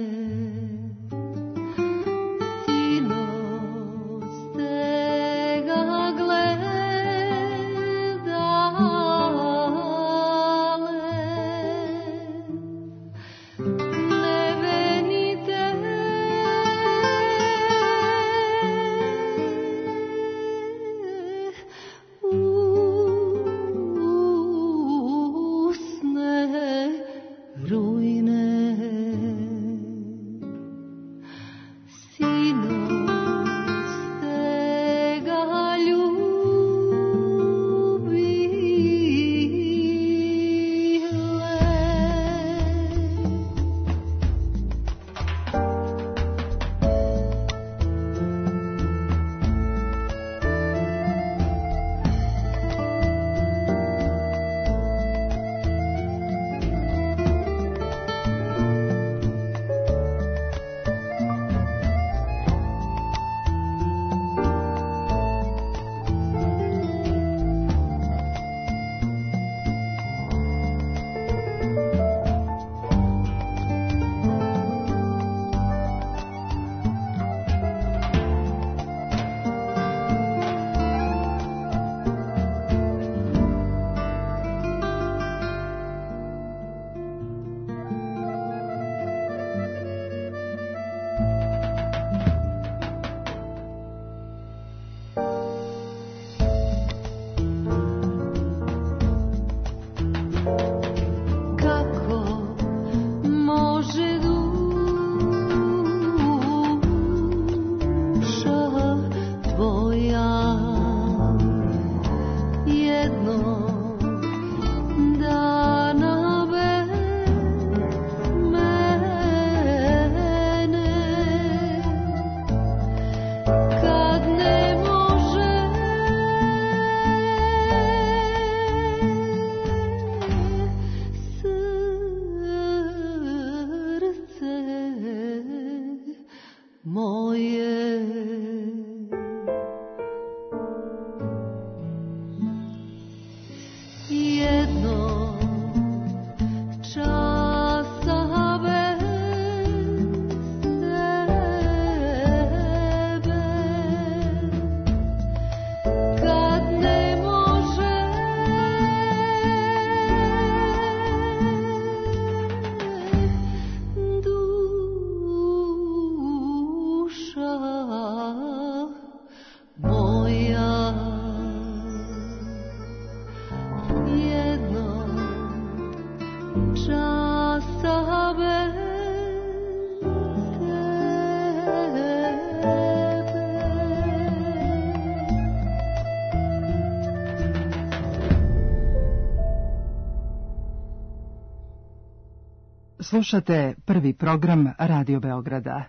Slušate prvi program Radio Beograda.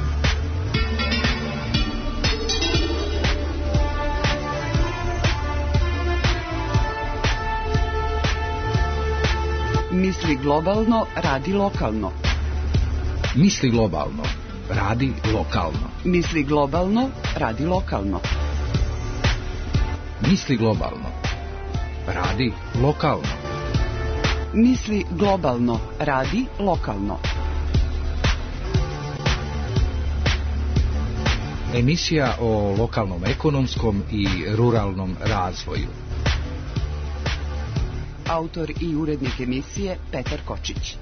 Misli globalno, radi lokalno. Misli globalno, radi lokalno. Misli globalno, radi lokalno. Misli globalno, radi lokalno. Misli globalno, radi lokalno. Emisija o lokalnom ekonomskom i ruralnom razvoju. Autor i urednik emisije Petar Kočić.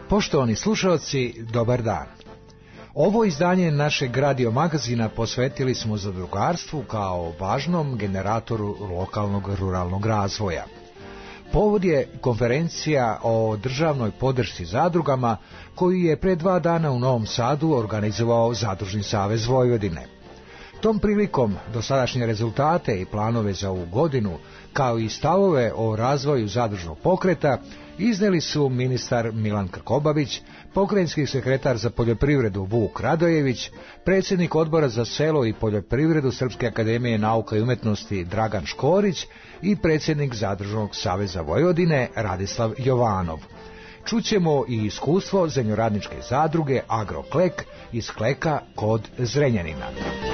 Poštovani slušalci, dobar dan. Ovo izdanje našeg radio magazina posvetili smo zadrugarstvu kao važnom generatoru lokalnog ruralnog razvoja. Povod je konferencija o državnoj podršci zadrugama koju je pre 2 dana u Novom Sadu organizovao Zadružni savez Vojvodine. Tom prilikom dosadašnje rezultate i planove za ovu godinu, kao i stavove o razvoju zadružnog pokreta, izneli su ministar Milan Krkobabić, pokrajinski sekretar za poljoprivredu Vuk Radojević, predsjednik odbora za selo i poljoprivredu Srpske akademije nauka i umetnosti Dragan Škorić i predsjednik Zadružnog saveza Vojvodine Radislav Jovanov. Čućemo i iskustvo zemljoradničke zadruge Agroklek iz Kleka kod Zrenjanina.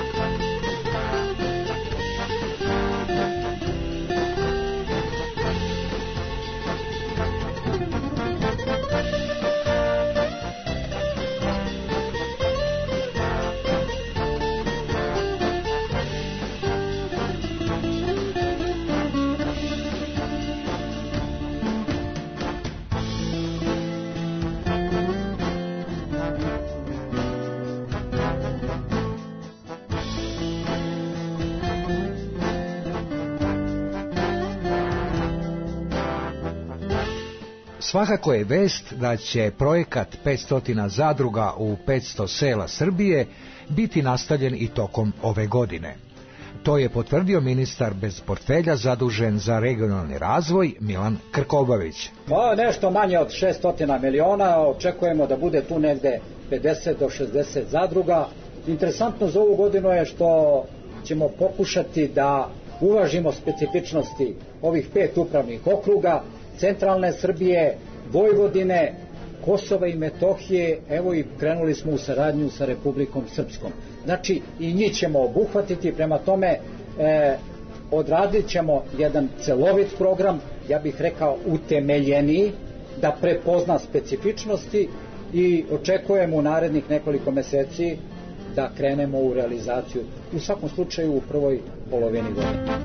Svakako je vest da će projekat 500 zadruga u 500 sela Srbije biti nastavljen i tokom ove godine. To je potvrdio ministar bez portfelja zadužen za regionalni razvoj Milan Krkobabić. Nešto manje od 600 miliona, očekujemo da bude tu negde 50 do 60 zadruga. Interesantno za ovu godinu je što ćemo pokušati da uvažimo specifičnosti ovih 5 upravnih okruga, centralne Srbije, Vojvodine, Kosova i Metohije, evo i krenuli smo u saradnju sa Republikom Srpskom. Znači i njih ćemo obuhvatiti, prema tome odradit ćemo jedan celovit program, ja bih rekao utemeljeniji, da prepozna specifičnosti i očekujemo u narednih nekoliko meseci da krenemo u realizaciju, u svakom slučaju u prvoj polovini godine.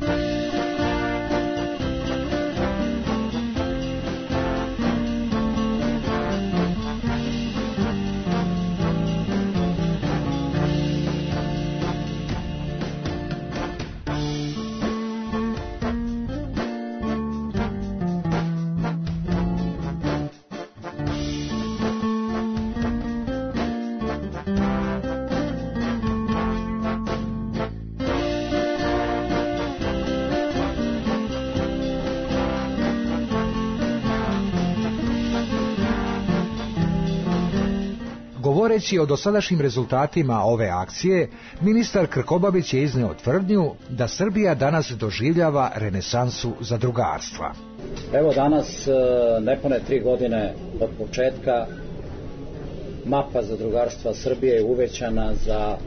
Govoreći o dosadašnjim rezultatima ove akcije, ministar Krkobabić je izneo tvrdnju da Srbija danas doživljava renesansu zadrugarstva. Evo danas, nepune 3 godine od početka, mapa zadrugarstva Srbije je uvećana za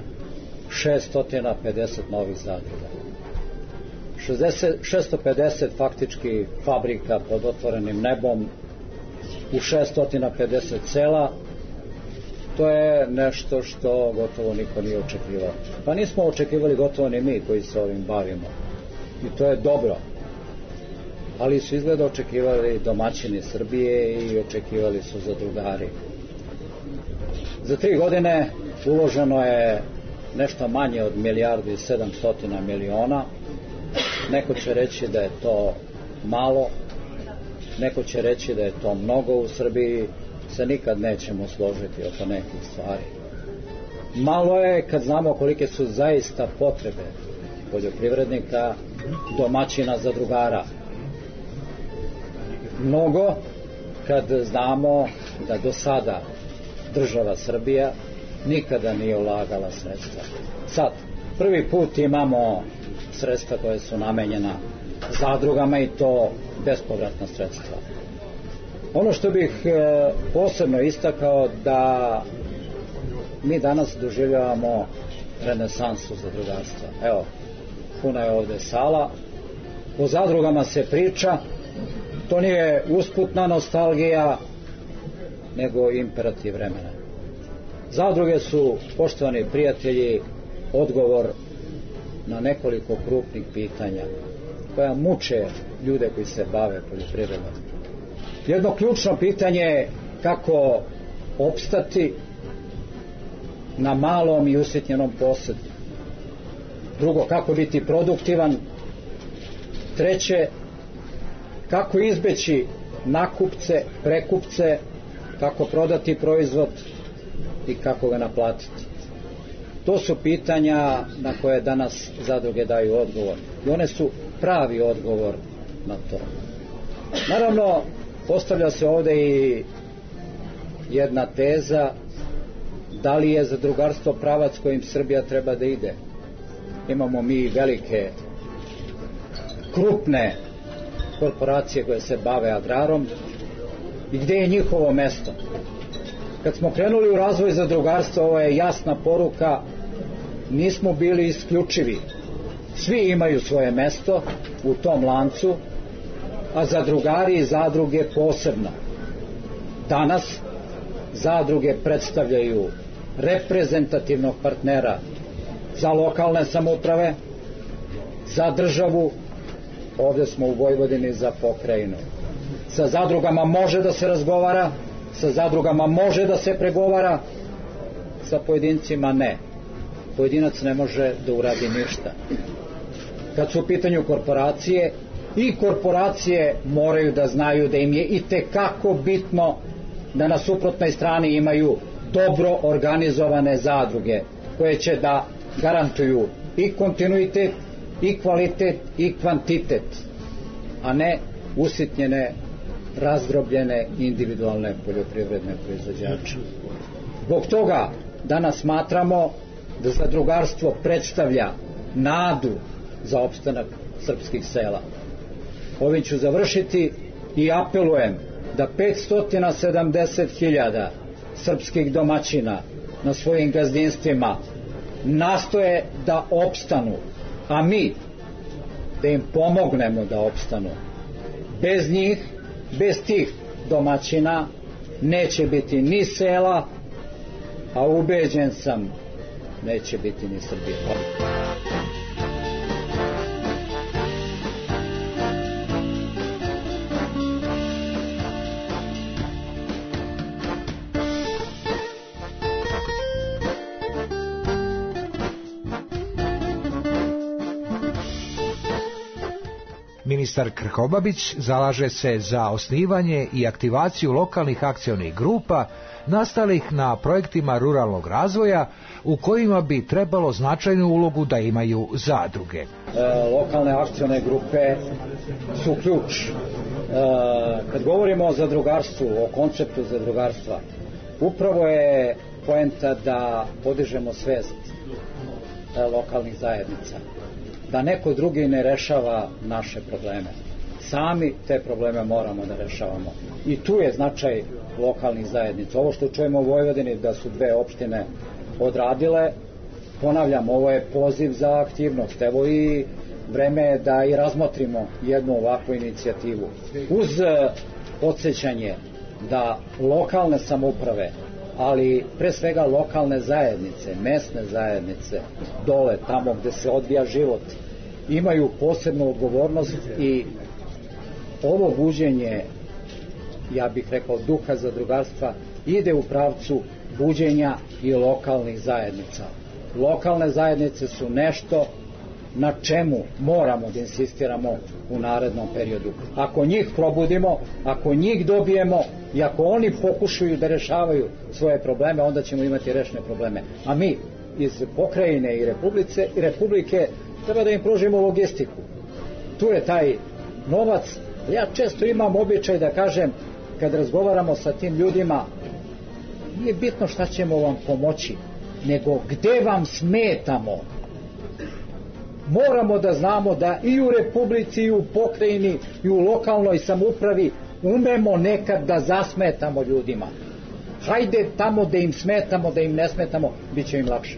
650 novih zadruga. 650 faktički fabrika pod otvorenim nebom u 650 sela. To je nešto što gotovo niko nije očekivao. Pa nismo očekivali gotovo ni mi koji se ovim bavimo. I to je dobro. Ali su izgleda očekivali domaćini Srbije i očekivali su zadrugari. Za 3 godine uloženo je nešto manje od 1.700 miliona. Neko će reći da je to malo, neko će reći da je to mnogo. U Srbiji se nikad nećemo složiti oko nekih stvari. Malo je kad znamo kolike su zaista potrebe poljoprivrednika, domaćina, zadrugara. Mnogo kad znamo da do sada država Srbija nikada nije ulagala sredstva. Sad, prvi put imamo sredstva koje su namenjena zadrugama i to bespovratna sredstva. Ono što bih posebno istakao da mi danas doživljavamo renesansu zadrugarstva. Evo, puna je ovde sala, o zadrugama se priča, to nije usputna nostalgija, nego imperativ vremena. Zadruge su, poštovani prijatelji, odgovor na nekoliko krupnih pitanja koja muče ljude koji se bave poljoprivredom. Jedno ključno pitanje je kako opstati na malom i usitnjenom posedu. Drugo, kako biti produktivan. Treće, kako izbeći nakupce, prekupce, kako prodati proizvod i kako ga naplatiti. To su pitanja na koje danas zadruge daju odgovor. I one su pravi odgovor na to. Naravno, postavlja se ovde i jedna teza, da li je zadrugarstvo pravac kojim Srbija treba da ide. Imamo mi velike, krupne korporacije koje se bave agrarom i gde je njihovo mesto. Kad smo krenuli u razvoj zadrugarstva, ovo je jasna poruka, nismo bili isključivi. Svi imaju svoje mesto u tom lancu, a zadrugari i zadruge posebno. Danas zadruge predstavljaju reprezentativnog partnera za lokalne samouprave, za državu, ovde smo u Vojvodini za pokrajinu. Sa zadrugama može da se razgovara, sa zadrugama može da se pregovara, sa pojedincima ne. Pojedinac ne može da uradi ništa. Kad su u pitanju korporacije, i korporacije moraju da znaju da im je itekako bitno da na suprotnoj strani imaju dobro organizovane zadruge koje će da garantuju i kontinuitet, i kvalitet, i kvantitet, a ne usitnjene, razdrobljene individualne poljoprivredne proizvođače. Zbog toga danas smatramo da zadrugarstvo predstavlja nadu za opstanak srpskih sela. Ovim ću završiti i apelujem da 570.000 srpskih domaćina na svojim gazdinstvima nastoje da opstanu, a mi da im pomognemo da opstanu. Bez njih, bez tih domaćina neće biti ni sela, a ubeđen sam neće biti ni Srbije. Ministar Krkobabić zalaže se za osnivanje i aktivaciju lokalnih akcionih grupa nastalih na projektima ruralnog razvoja u kojima bi trebalo značajnu ulogu da imaju zadruge. Lokalne akcione grupe su ključ. Kad govorimo o zadrugarstvu, o konceptu zadrugarstva, upravo je poenta da podižemo svest lokalnih zajednica, da neko drugi ne rešava naše probleme. Sami te probleme moramo da rešavamo. I tu je značaj lokalnih zajednica. Ovo što čujemo u Vojvodini da su 2 opštine odradile, ponavljam, ovo je poziv za aktivnost. Evo i vreme je da i razmotrimo jednu ovakvu inicijativu. Uz podsjećanje da lokalne samouprave, ali pre svega lokalne zajednice, mesne zajednice, dole, tamo gde se odvija život, imaju posebnu odgovornost i ovo buđenje, ja bih rekao, duha zadrugarstva ide u pravcu buđenja i lokalnih zajednica. Lokalne zajednice su nešto na čemu moramo da insistiramo u narednom periodu. Ako njih probudimo, ako njih dobijemo i ako oni pokušaju da rešavaju svoje probleme, onda ćemo imati rešene probleme. A mi iz pokrajine i republike treba da im pružimo logistiku. Tu je taj novac. Ja često imam običaj da kažem, kad razgovaramo sa tim ljudima, nije bitno šta ćemo vam pomoći, nego gde vam smetamo. Moramo da znamo da i u republici, i u pokrajini, i u lokalnoj samoupravi umemo nekad da zasmetamo ljudima. Hajde tamo da im smetamo, da im ne smetamo, bit će im lakše.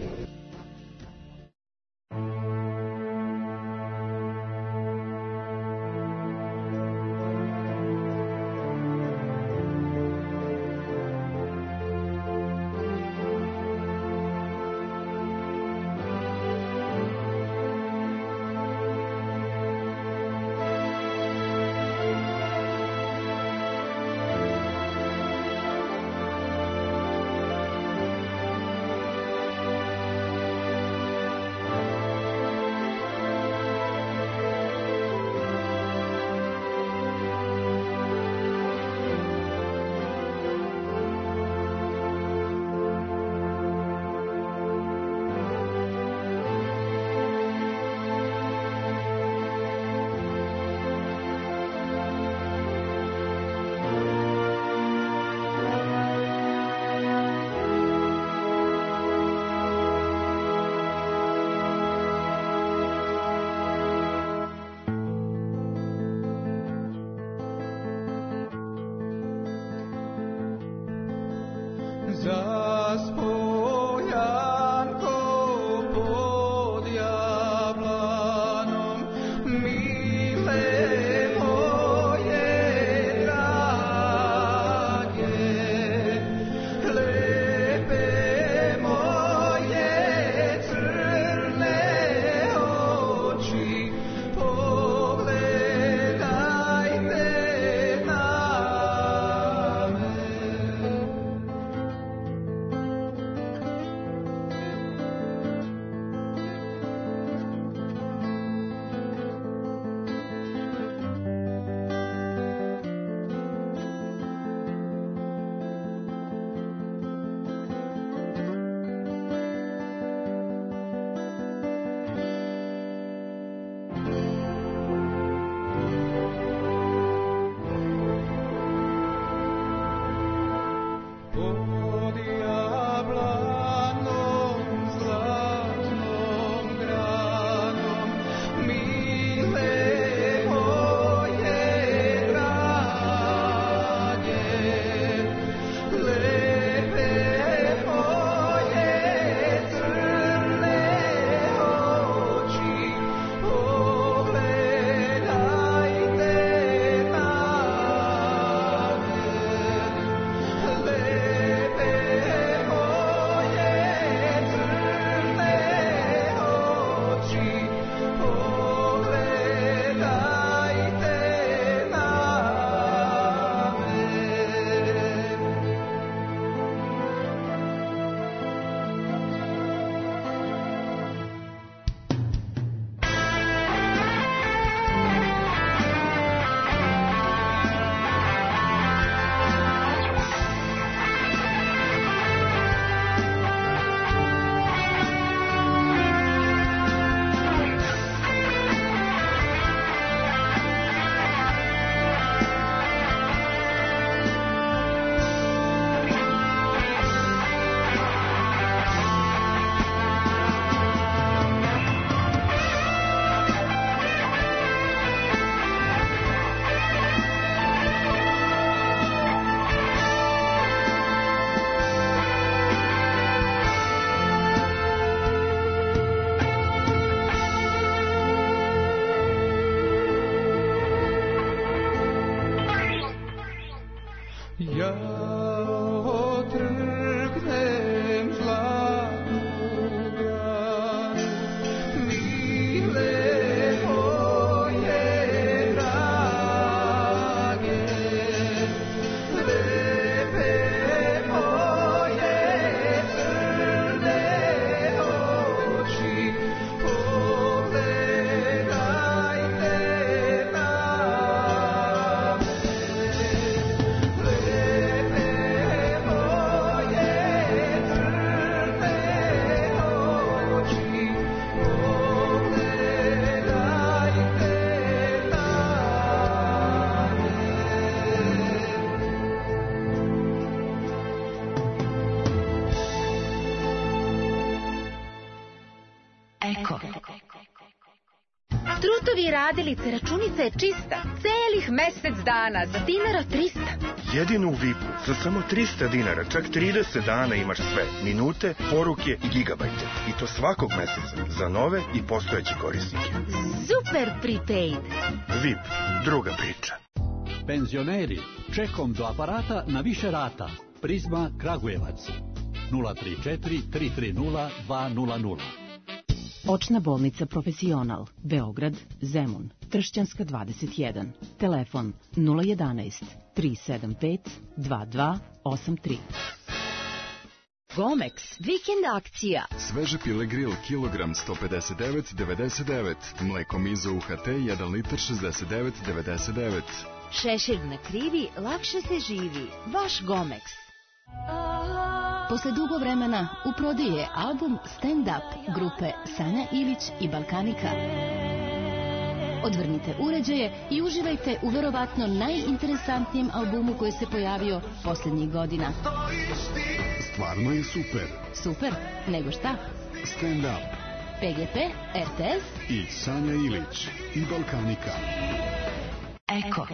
Trutovi radilice, računica je čista. Celih mesec dana za dinara 300. Jedino u VIP-u za samo 300 dinara, čak 30 dana imaš sve. Minute, poruke i gigabajte. I to svakog meseca za nove i postojeće korisnike. Super prepaid. VIP, druga priča. Penzioneri, čekom do aparata na više rata. Prizma Kragujevac. 034 330 200. Očna bolnica Profesional, Beograd, Zemun, Tršćanska 21, telefon 011 375 2283. Gomex, vikend akcija. Sveže pile grill, kilogram 159,99. Mleko Mizo UHT, 1 litar 69,99. Šešelj na krivi, lakše se živi. Vaš Gomex. Posle dugo vremena u prodaji je album Stand Up grupe Sanja Ilić i Balkanika. Odvrnite uređaje i uživajte u verovatno najinteresantnijem albumu koji se pojavio posljednjih godina. Stvarno je super. Super, nego šta? Stand Up. PGP, RTS i Sanja Ilić i Balkanika. Eko.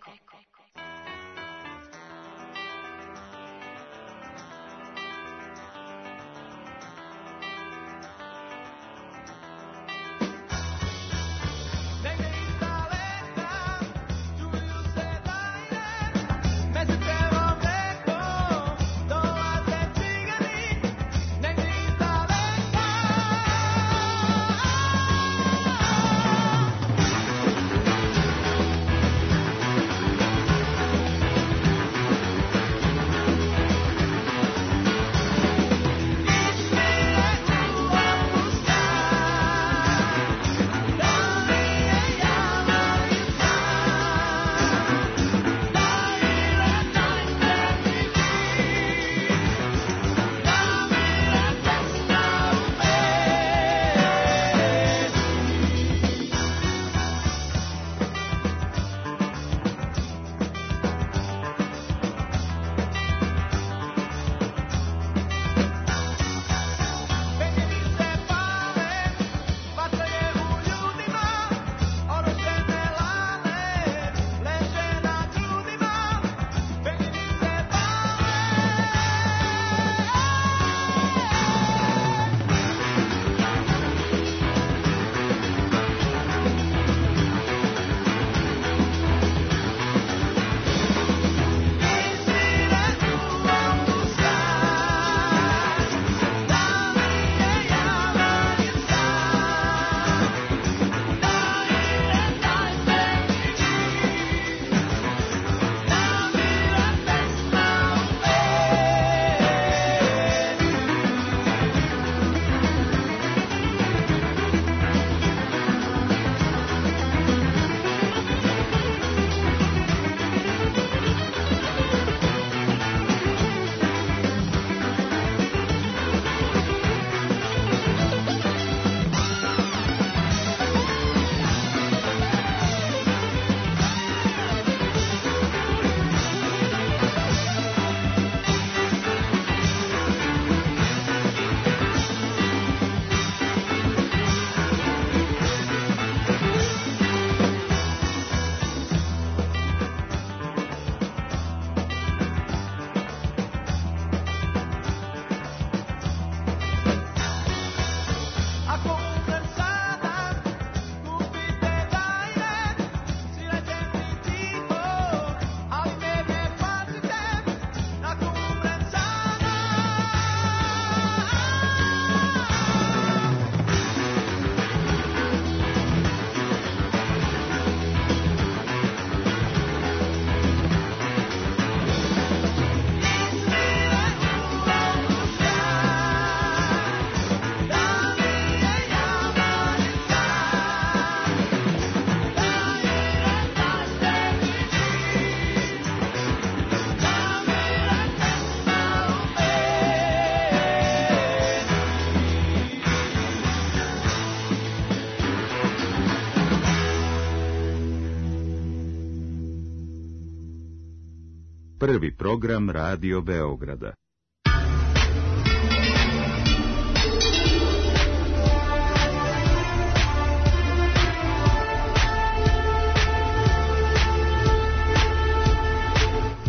Prvi program Radio Beograda.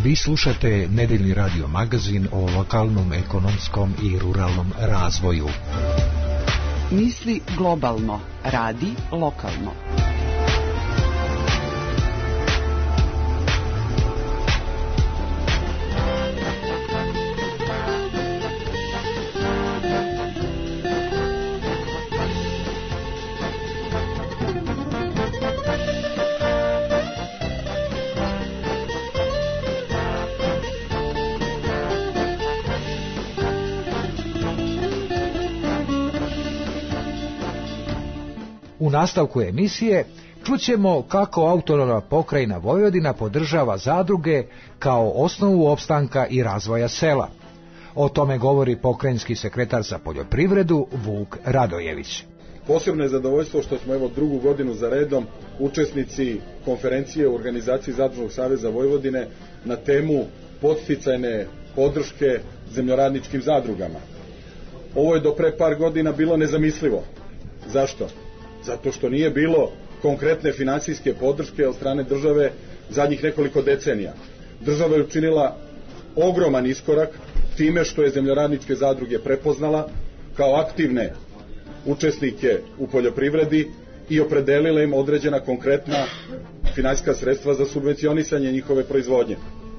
Vi slušate nedeljni radio magazin o lokalnom, ekonomskom i ruralnom razvoju. Misli globalno, radi lokalno. U nastavku emisije čućemo kako autonomna pokrajina Vojvodina podržava zadruge kao osnovu opstanka i razvoja sela. O tome govori pokrajinski sekretar za poljoprivredu Vuk Radojević. Posebno je zadovoljstvo što smo drugu godinu za redom učesnici konferencije u organizaciji Zadružnog saveza Vojvodine na temu podsticajne podrške zemljoradničkim zadrugama. Ovo je do pre par godina bilo nezamislivo. Zašto? Zato što nije bilo konkretne finansijske podrške od strane države zadnjih nekoliko decenija. Država je učinila ogroman iskorak time što je zemljoradničke zadruge prepoznala kao aktivne učesnike u poljoprivredi i opredelila im određena konkretna finansijska sredstva za subvencionisanje njihove proizvodnje.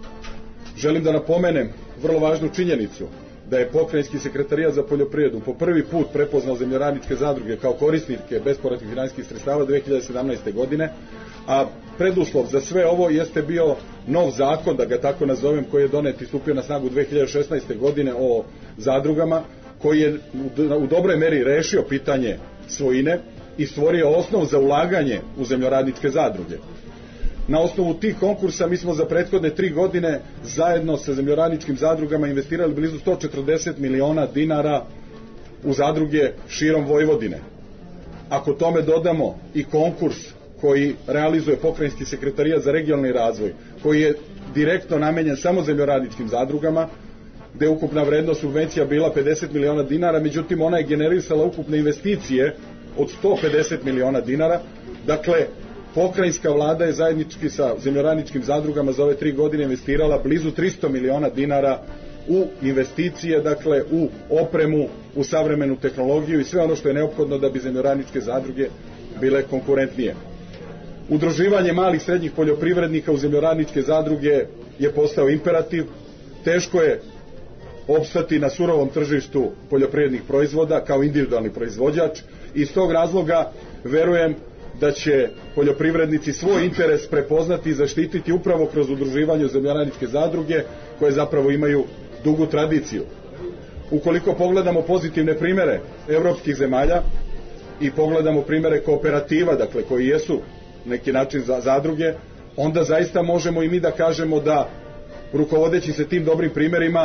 Želim da napomenem vrlo važnu činjenicu da je pokrajinski sekretarijat za poljoprivredu po prvi put prepoznao zemljoradničke zadruge kao korisnike bespovratnih finansijskih sredstava 2017. godine, a preduslov za sve ovo jeste bio nov zakon, da ga tako nazovem, koji je donet i stupio na snagu 2016. godine o zadrugama, koji je u dobroj meri rešio pitanje svojine i stvorio osnov za ulaganje u zemljoradničke zadruge. Na osnovu tih konkursa mi smo za prethodne 3 godine zajedno sa zemljoradničkim zadrugama investirali blizu 140 miliona dinara u zadruge širom Vojvodine. Ako tome dodamo i konkurs koji realizuje pokrajinski sekretarijat za regionalni razvoj, koji je direktno namenjen samo zemljoradničkim zadrugama, gde je ukupna vrednost subvencija bila 50 miliona dinara, međutim ona je generisala ukupne investicije od 150 miliona dinara. Dakle, pokrajinska vlada je zajednički sa zemljoradničkim zadrugama za ove 3 godine investirala blizu 300 miliona dinara u investicije, dakle u opremu, u savremenu tehnologiju i sve ono što je neophodno da bi zemljoradničke zadruge bile konkurentnije. Udruživanje malih srednjih poljoprivrednika u zemljoradničke zadruge je postao imperativ. Teško je opstati na surovom tržištu poljoprivrednih proizvoda kao individualni proizvođač i iz tog razloga verujem da će poljoprivrednici svoj interes prepoznati i zaštititi upravo kroz udruživanje u zemljoradničke zadruge koje zapravo imaju dugu tradiciju. Ukoliko pogledamo pozitivne primere evropskih zemalja i pogledamo primere kooperativa, dakle koji jesu neki način za zadruge, onda zaista možemo i mi da kažemo da rukovodeći se tim dobrim primerima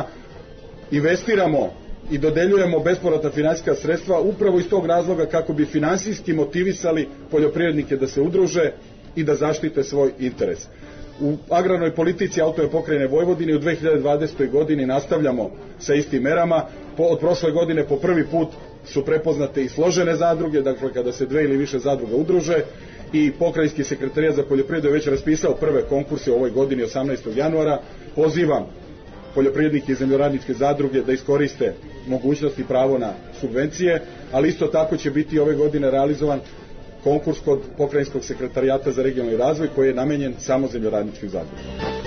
investiramo i dodeljujemo bespovratna finansijska sredstva upravo iz tog razloga kako bi finansijski motivisali poljoprivrednike da se udruže i da zaštite svoj interes. U agrarnoj politici autonomne pokrajine Vojvodine u 2020. godini nastavljamo sa istim merama. Od prošle godine po prvi put su prepoznate i složene zadruge, dakle kada se 2 ili više zadruga udruže, i pokrajinski sekretarijat za poljoprivredu je već raspisao prve konkurse u ovoj godini 18. januara. Pozivam poljoprivrednike i zemljoradničke zadruge da iskoriste mogućnosti i pravo na subvencije, ali isto tako će biti ove godine realizovan konkurs kod pokrajinskog sekretarijata za regionalni razvoj koji je namenjen samo zemljoradničkim zadrugama.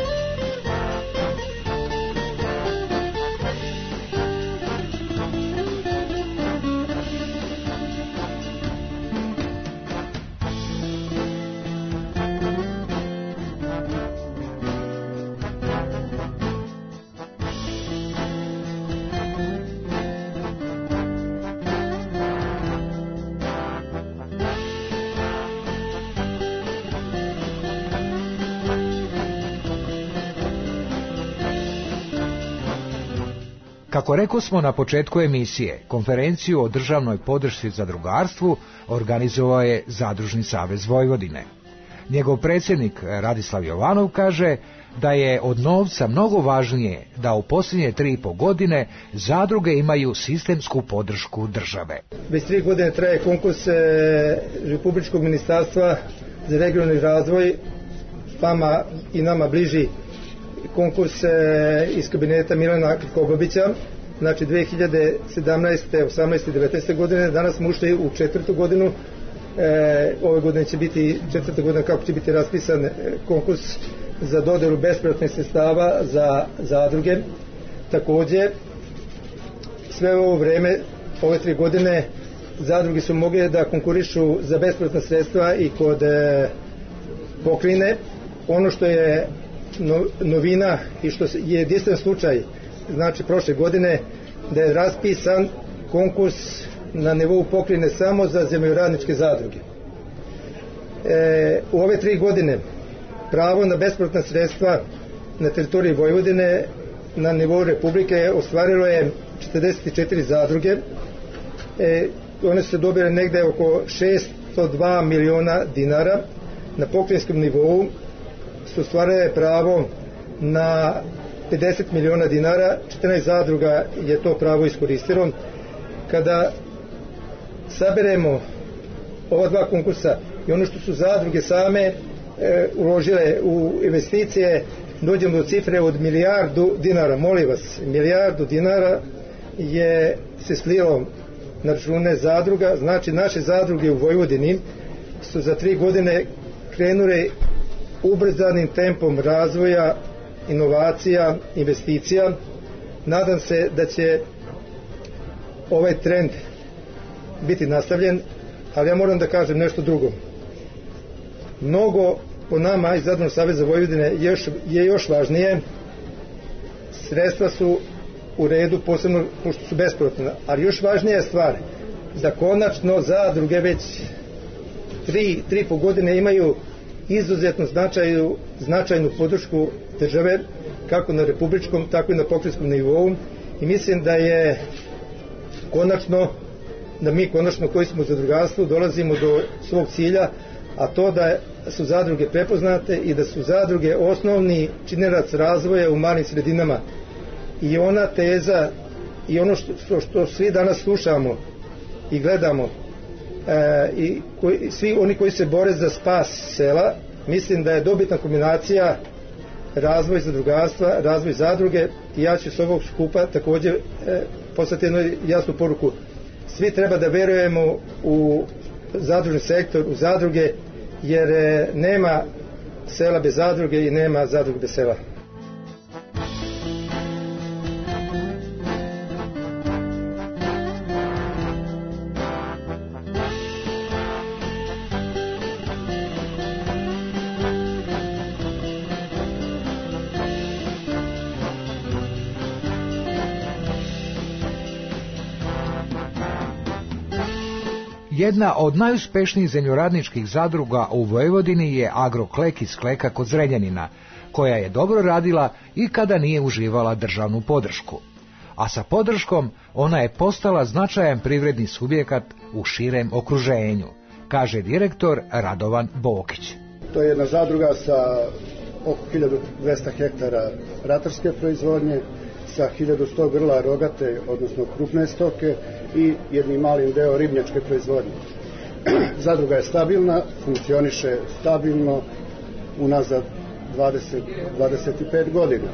Kako rekao smo na početku emisije, konferenciju o državnoj podršci zadrugarstvu organizovao je Zadružni savez Vojvodine. Njegov predsjednik Radislav Jovanov kaže da je od novca mnogo važnije da u posljednje 3,5 godine zadruge imaju sistemsku podršku države. Već 3 godine traje konkurs Republičkog ministarstva za regionalni razvoj, vama i nama bliži konkurs iz kabineta Milana Kobobića, znači 2017. 18. i 19. godine, danas smo ušli u 4. godinu, ove godine će biti 4. godina kako će biti raspisan konkurs za dodelu bespovratnih sredstava za zadruge. Takođe, sve ovo vreme, ove 3 godine, zadruge su mogle da konkurišu za bespovratna sredstva i kod pokrajine. Ono što je novina i što je jedinstven slučaj, znači prošle godine, da je raspisan konkurs na nivou pokrajine samo za zemljoradničke zadruge. U ove 3 godine pravo na bespovratna sredstva na teritoriji Vojvodine na nivou Republike ostvarilo je 44 zadruge. One su dobile negde oko 602 miliona dinara. Na pokrajinskom nivou su ostvarile pravo na 50 miliona dinara, 14 zadruga je to pravo iskoristilo. Kada saberemo ova 2 konkursa i ono što su zadruge same uložile u investicije, dođemo do cifre od milijardu dinara. Molim vas, milijardu dinara se slilo na račune zadruga. Znači naše zadruge u Vojvodini su za 3 godine krenule ubrzanim tempom razvoja, inovacija, investicija. Nadam se da će ovaj trend biti nastavljen, ali ja moram da kažem nešto drugo. Mnogo po nama iz Zadružnog saveza Vojvodine je još važnije. Sredstva su u redu, posebno pošto su bespovratna, ali još važnija je stvar da konačno zadruge već 3,5 godine imaju izuzetno značajnu podršku države, kako na republičkom, tako i na pokrajinskom nivou, i mislim da je mi konačno koji smo u zadrugarstvu dolazimo do svog cilja, a to da su zadruge prepoznate i da su zadruge osnovni činilac razvoja u malim sredinama. I ona teza i ono što svi danas slušamo i gledamo, i svi oni koji se bore za spas sela, mislim da je dobitna kombinacija razvoj zadrugarstva, razvoj zadruge, i ja ću s ovog skupa takođe poslati jednu jasnu poruku. Svi treba da verujemo u zadružni sektor, u zadruge, jer nema sela bez zadruge i nema zadruge bez sela. Jedna od najuspešnijih zemljoradničkih zadruga u Vojvodini je Agroklek iz Kleka kod Zrenjanina, koja je dobro radila i kada nije uživala državnu podršku. A sa podrškom ona je postala značajan privredni subjekat u širem okruženju, kaže direktor Radovan Bokić. To je jedna zadruga sa oko 1200 hektara ratarske proizvodnje, sa 1100 grla rogate, odnosno krupne stoke, i jednim malim deo ribnjačke proizvodnje. Zadruga je stabilna, funkcioniše stabilno unazad 25 godina.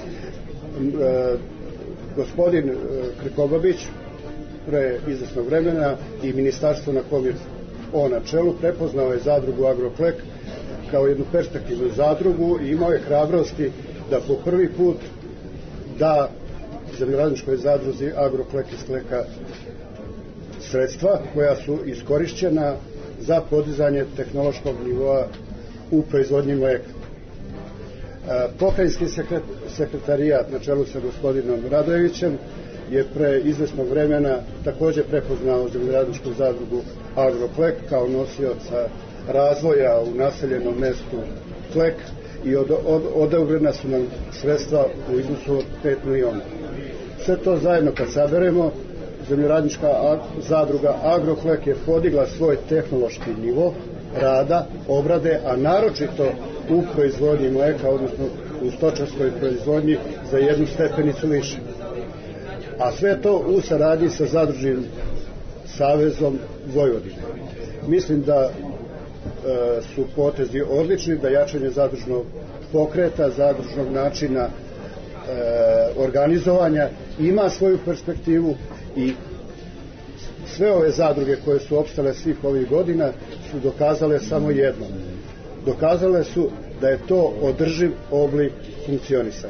Gospodin Krkobabić pre izvesnog vremena i ministarstvo na kom je on na čelu prepoznao je zadrugu Agroklek kao jednu perspektivnu zadrugu i imao je hrabrosti da po prvi put da zemljoradničkoj zadruzi Agroklek iz Kleka sredstva koja su iskorišćena za podizanje tehnološkog nivoa u proizvodnji mleka. Pokrajinski sekretarijat na čelu sa gospodinom Radojevićem je pre izvesnog vremena takođe prepoznao zemljoradničku zadrugu Agroklek kao nosioca razvoja u naseljenom mestu Klek i odobrena su nam sredstva u iznosu od 5 miliona. Sve to zajedno kad saberemo, zemljoradnička zadruga Agroklek je podigla svoj tehnološki nivo rada, obrade, a naročito u proizvodnji mleka, odnosno u stočarskoj proizvodnji za jednu stepenicu više. A sve to u saradnji sa Zadružnim savezom Vojvodine. Mislim da su potezi odlični, da jačanje zadružnog pokreta, zadružnog načina organizovanja, ima svoju perspektivu i sve ove zadruge koje su opstale svih ovih godina su dokazale samo jedno. Dokazale su da je to održiv oblik funkcionisanja.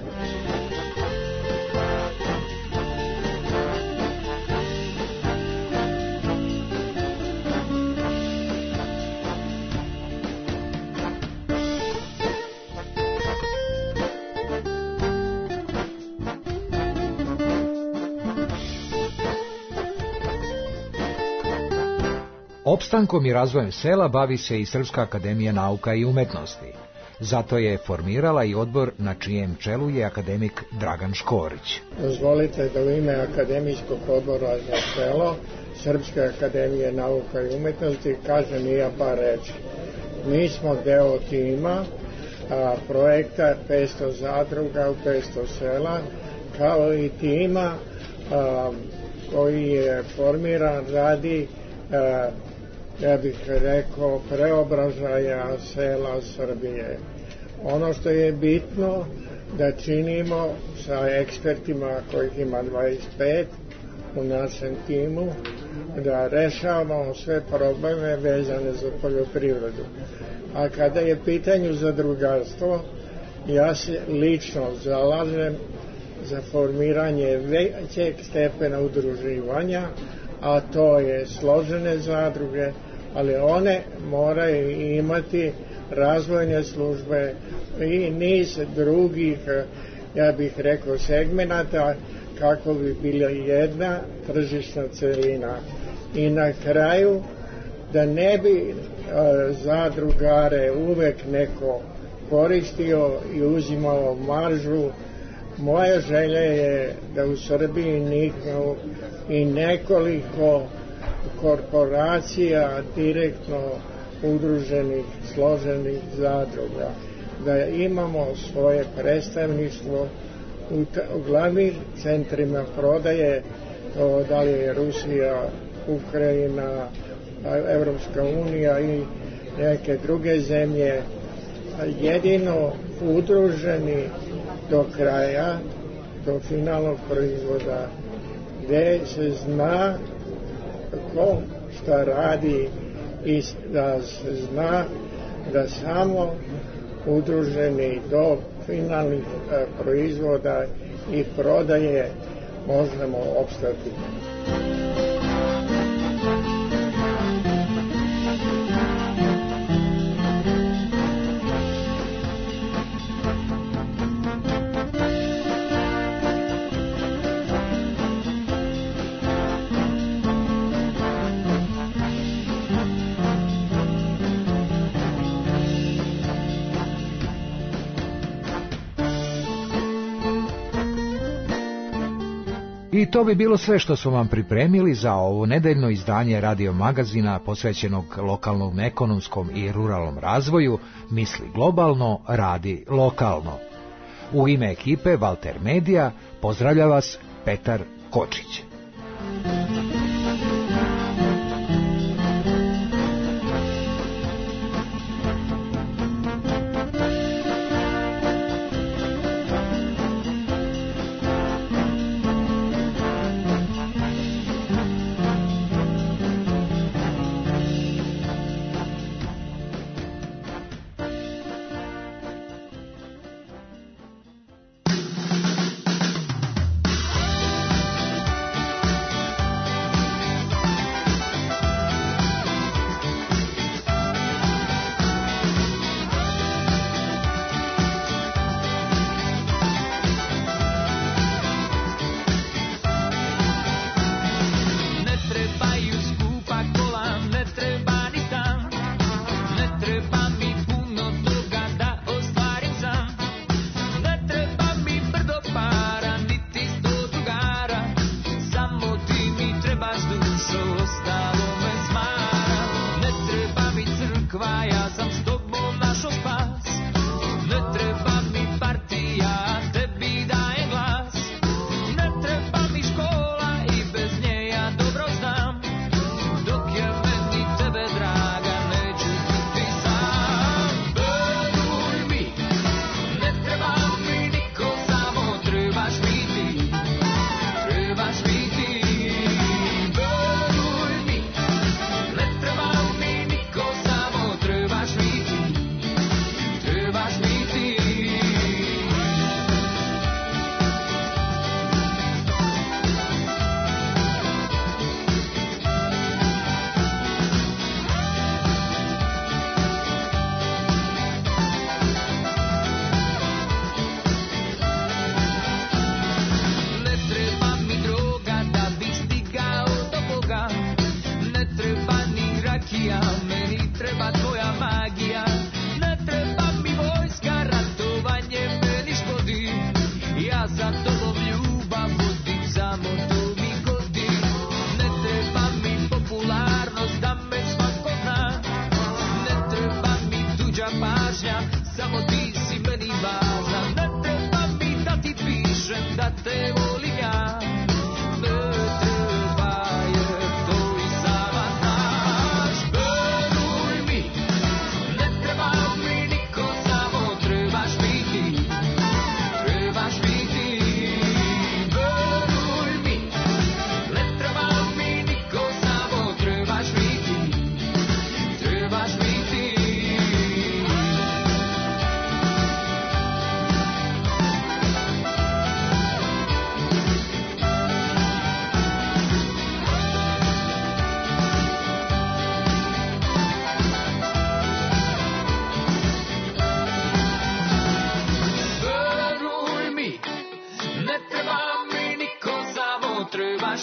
Opstankom i razvojem sela bavi se i Srpska akademija nauka i umetnosti. Zato je formirala i odbor na čijem čelu je akademik Dragan Škorić. Dozvolite da u ime Akademijskog odbora za selo Srpske akademije nauka i umetnosti kažem i ja par reći. Mi smo deo tima projekta 500 zadruga u 500 sela, kao i tima koji je formiran radi ja bih rekao preobražaja sela Srbije. Ono što je bitno da činimo sa ekspertima kojih ima 25 u našem timu, da rešavamo sve probleme vezane za poljoprivredu. A kada je pitanju zadrugarstvo, ja se lično zalažem za formiranje većeg stepena udruživanja, a to je složene zadruge, ali one moraju imati razvojne službe i niz drugih, ja bih rekao, segmenata kako bi bila jedna tržišna celina. I na kraju, da ne bi zadrugare uvek neko koristio i uzimao maržu, moja želja je da u Srbiji niknu i nekoliko korporacija direktno udruženih, složenih zadruga, da imamo svoje predstavništvo u glavnim centrima prodaje, da li je Rusija, Ukrajina, Evropska unija i neke druge zemlje, jedino udruženi do kraja, do finalnog proizvoda, gde se zna ko šta radi i da se zna da samo udruženi do finalnih proizvoda i prodaje možemo opstati. I to bi bilo sve što smo vam pripremili za ovo nedeljno izdanje radio magazina posvećenog lokalnom ekonomskom i ruralnom razvoju. Misli globalno, radi lokalno. U ime ekipe Valter Medija pozdravlja vas Petar Kočić.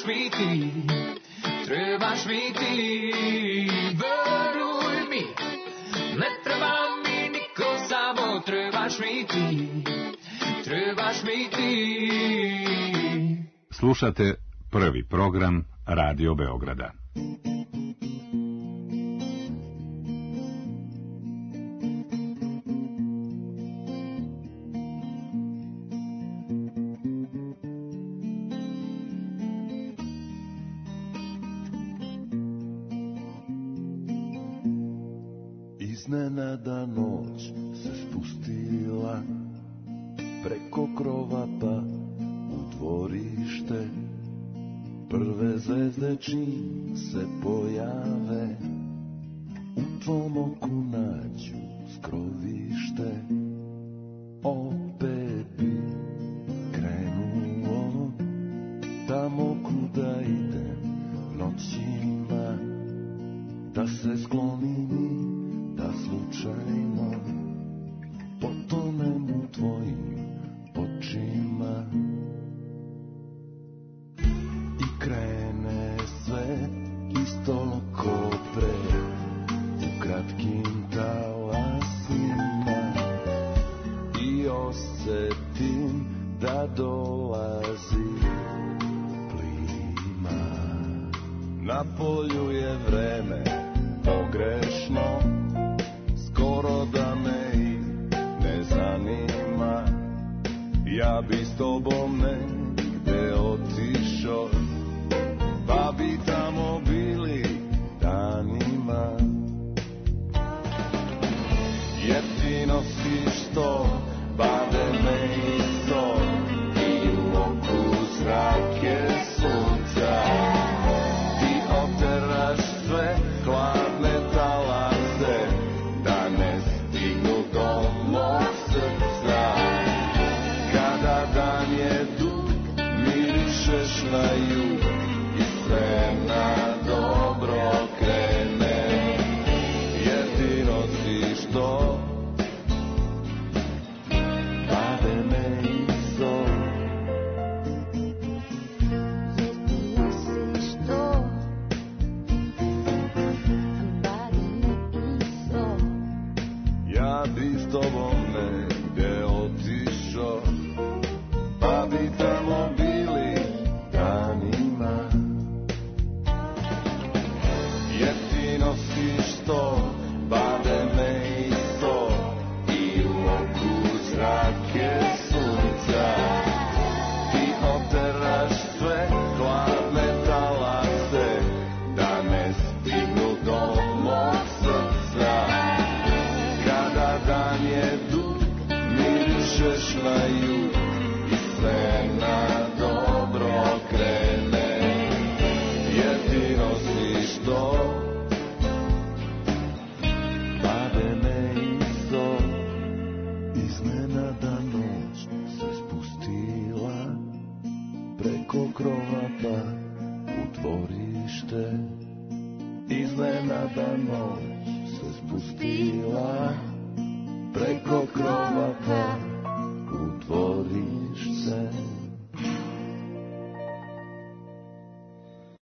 mi ti, trebaš mi ti, veruj mi, ne treba mi niko, samo trebaš mi ti, trebaš mi ti. Slušate prvi program Radio Beograda. Iznenada noć se spustila preko krova pa u dvorište. Prve zvezde čim se pojave u tvom oku nađu skrovište. Opet bi krenuo tamo kuda idem noćima, da se sklonim i da slučajno potonem u tvojim očima. I krene sve isto ko pre, u kratkim talasima, i osjetim da dolazi plima. Na polju je vreme pogrešno, skoro da me i ne zanima. Ja bi s tobom negde otišao, pa bi tamo bili danima. Jer ti nosiš to bademe isto i u oku zrake sunca. Ti oteraš sve hladne talase da ne stignu do mog srca. Kada dan je dug, mirišeš na jug i sve na dobro krene. Jer ti nosiš to bademe i sol. Jer ti nosiš to bademe i sol. Ja bi s tobom negde otišao, pa bi tamo bili danima. Jer ti nosiš to bademe i sol i u oku zrake sunca. Ti oteraš sve hladne talase da ne stignu do mog srca. Kada dan je dug, mirišeš na jug i sve na dobro krene. Jer ti nosiš to bademe i sol. Iznenada noć se spustila preko krova pa u dvorište. Iznenada noć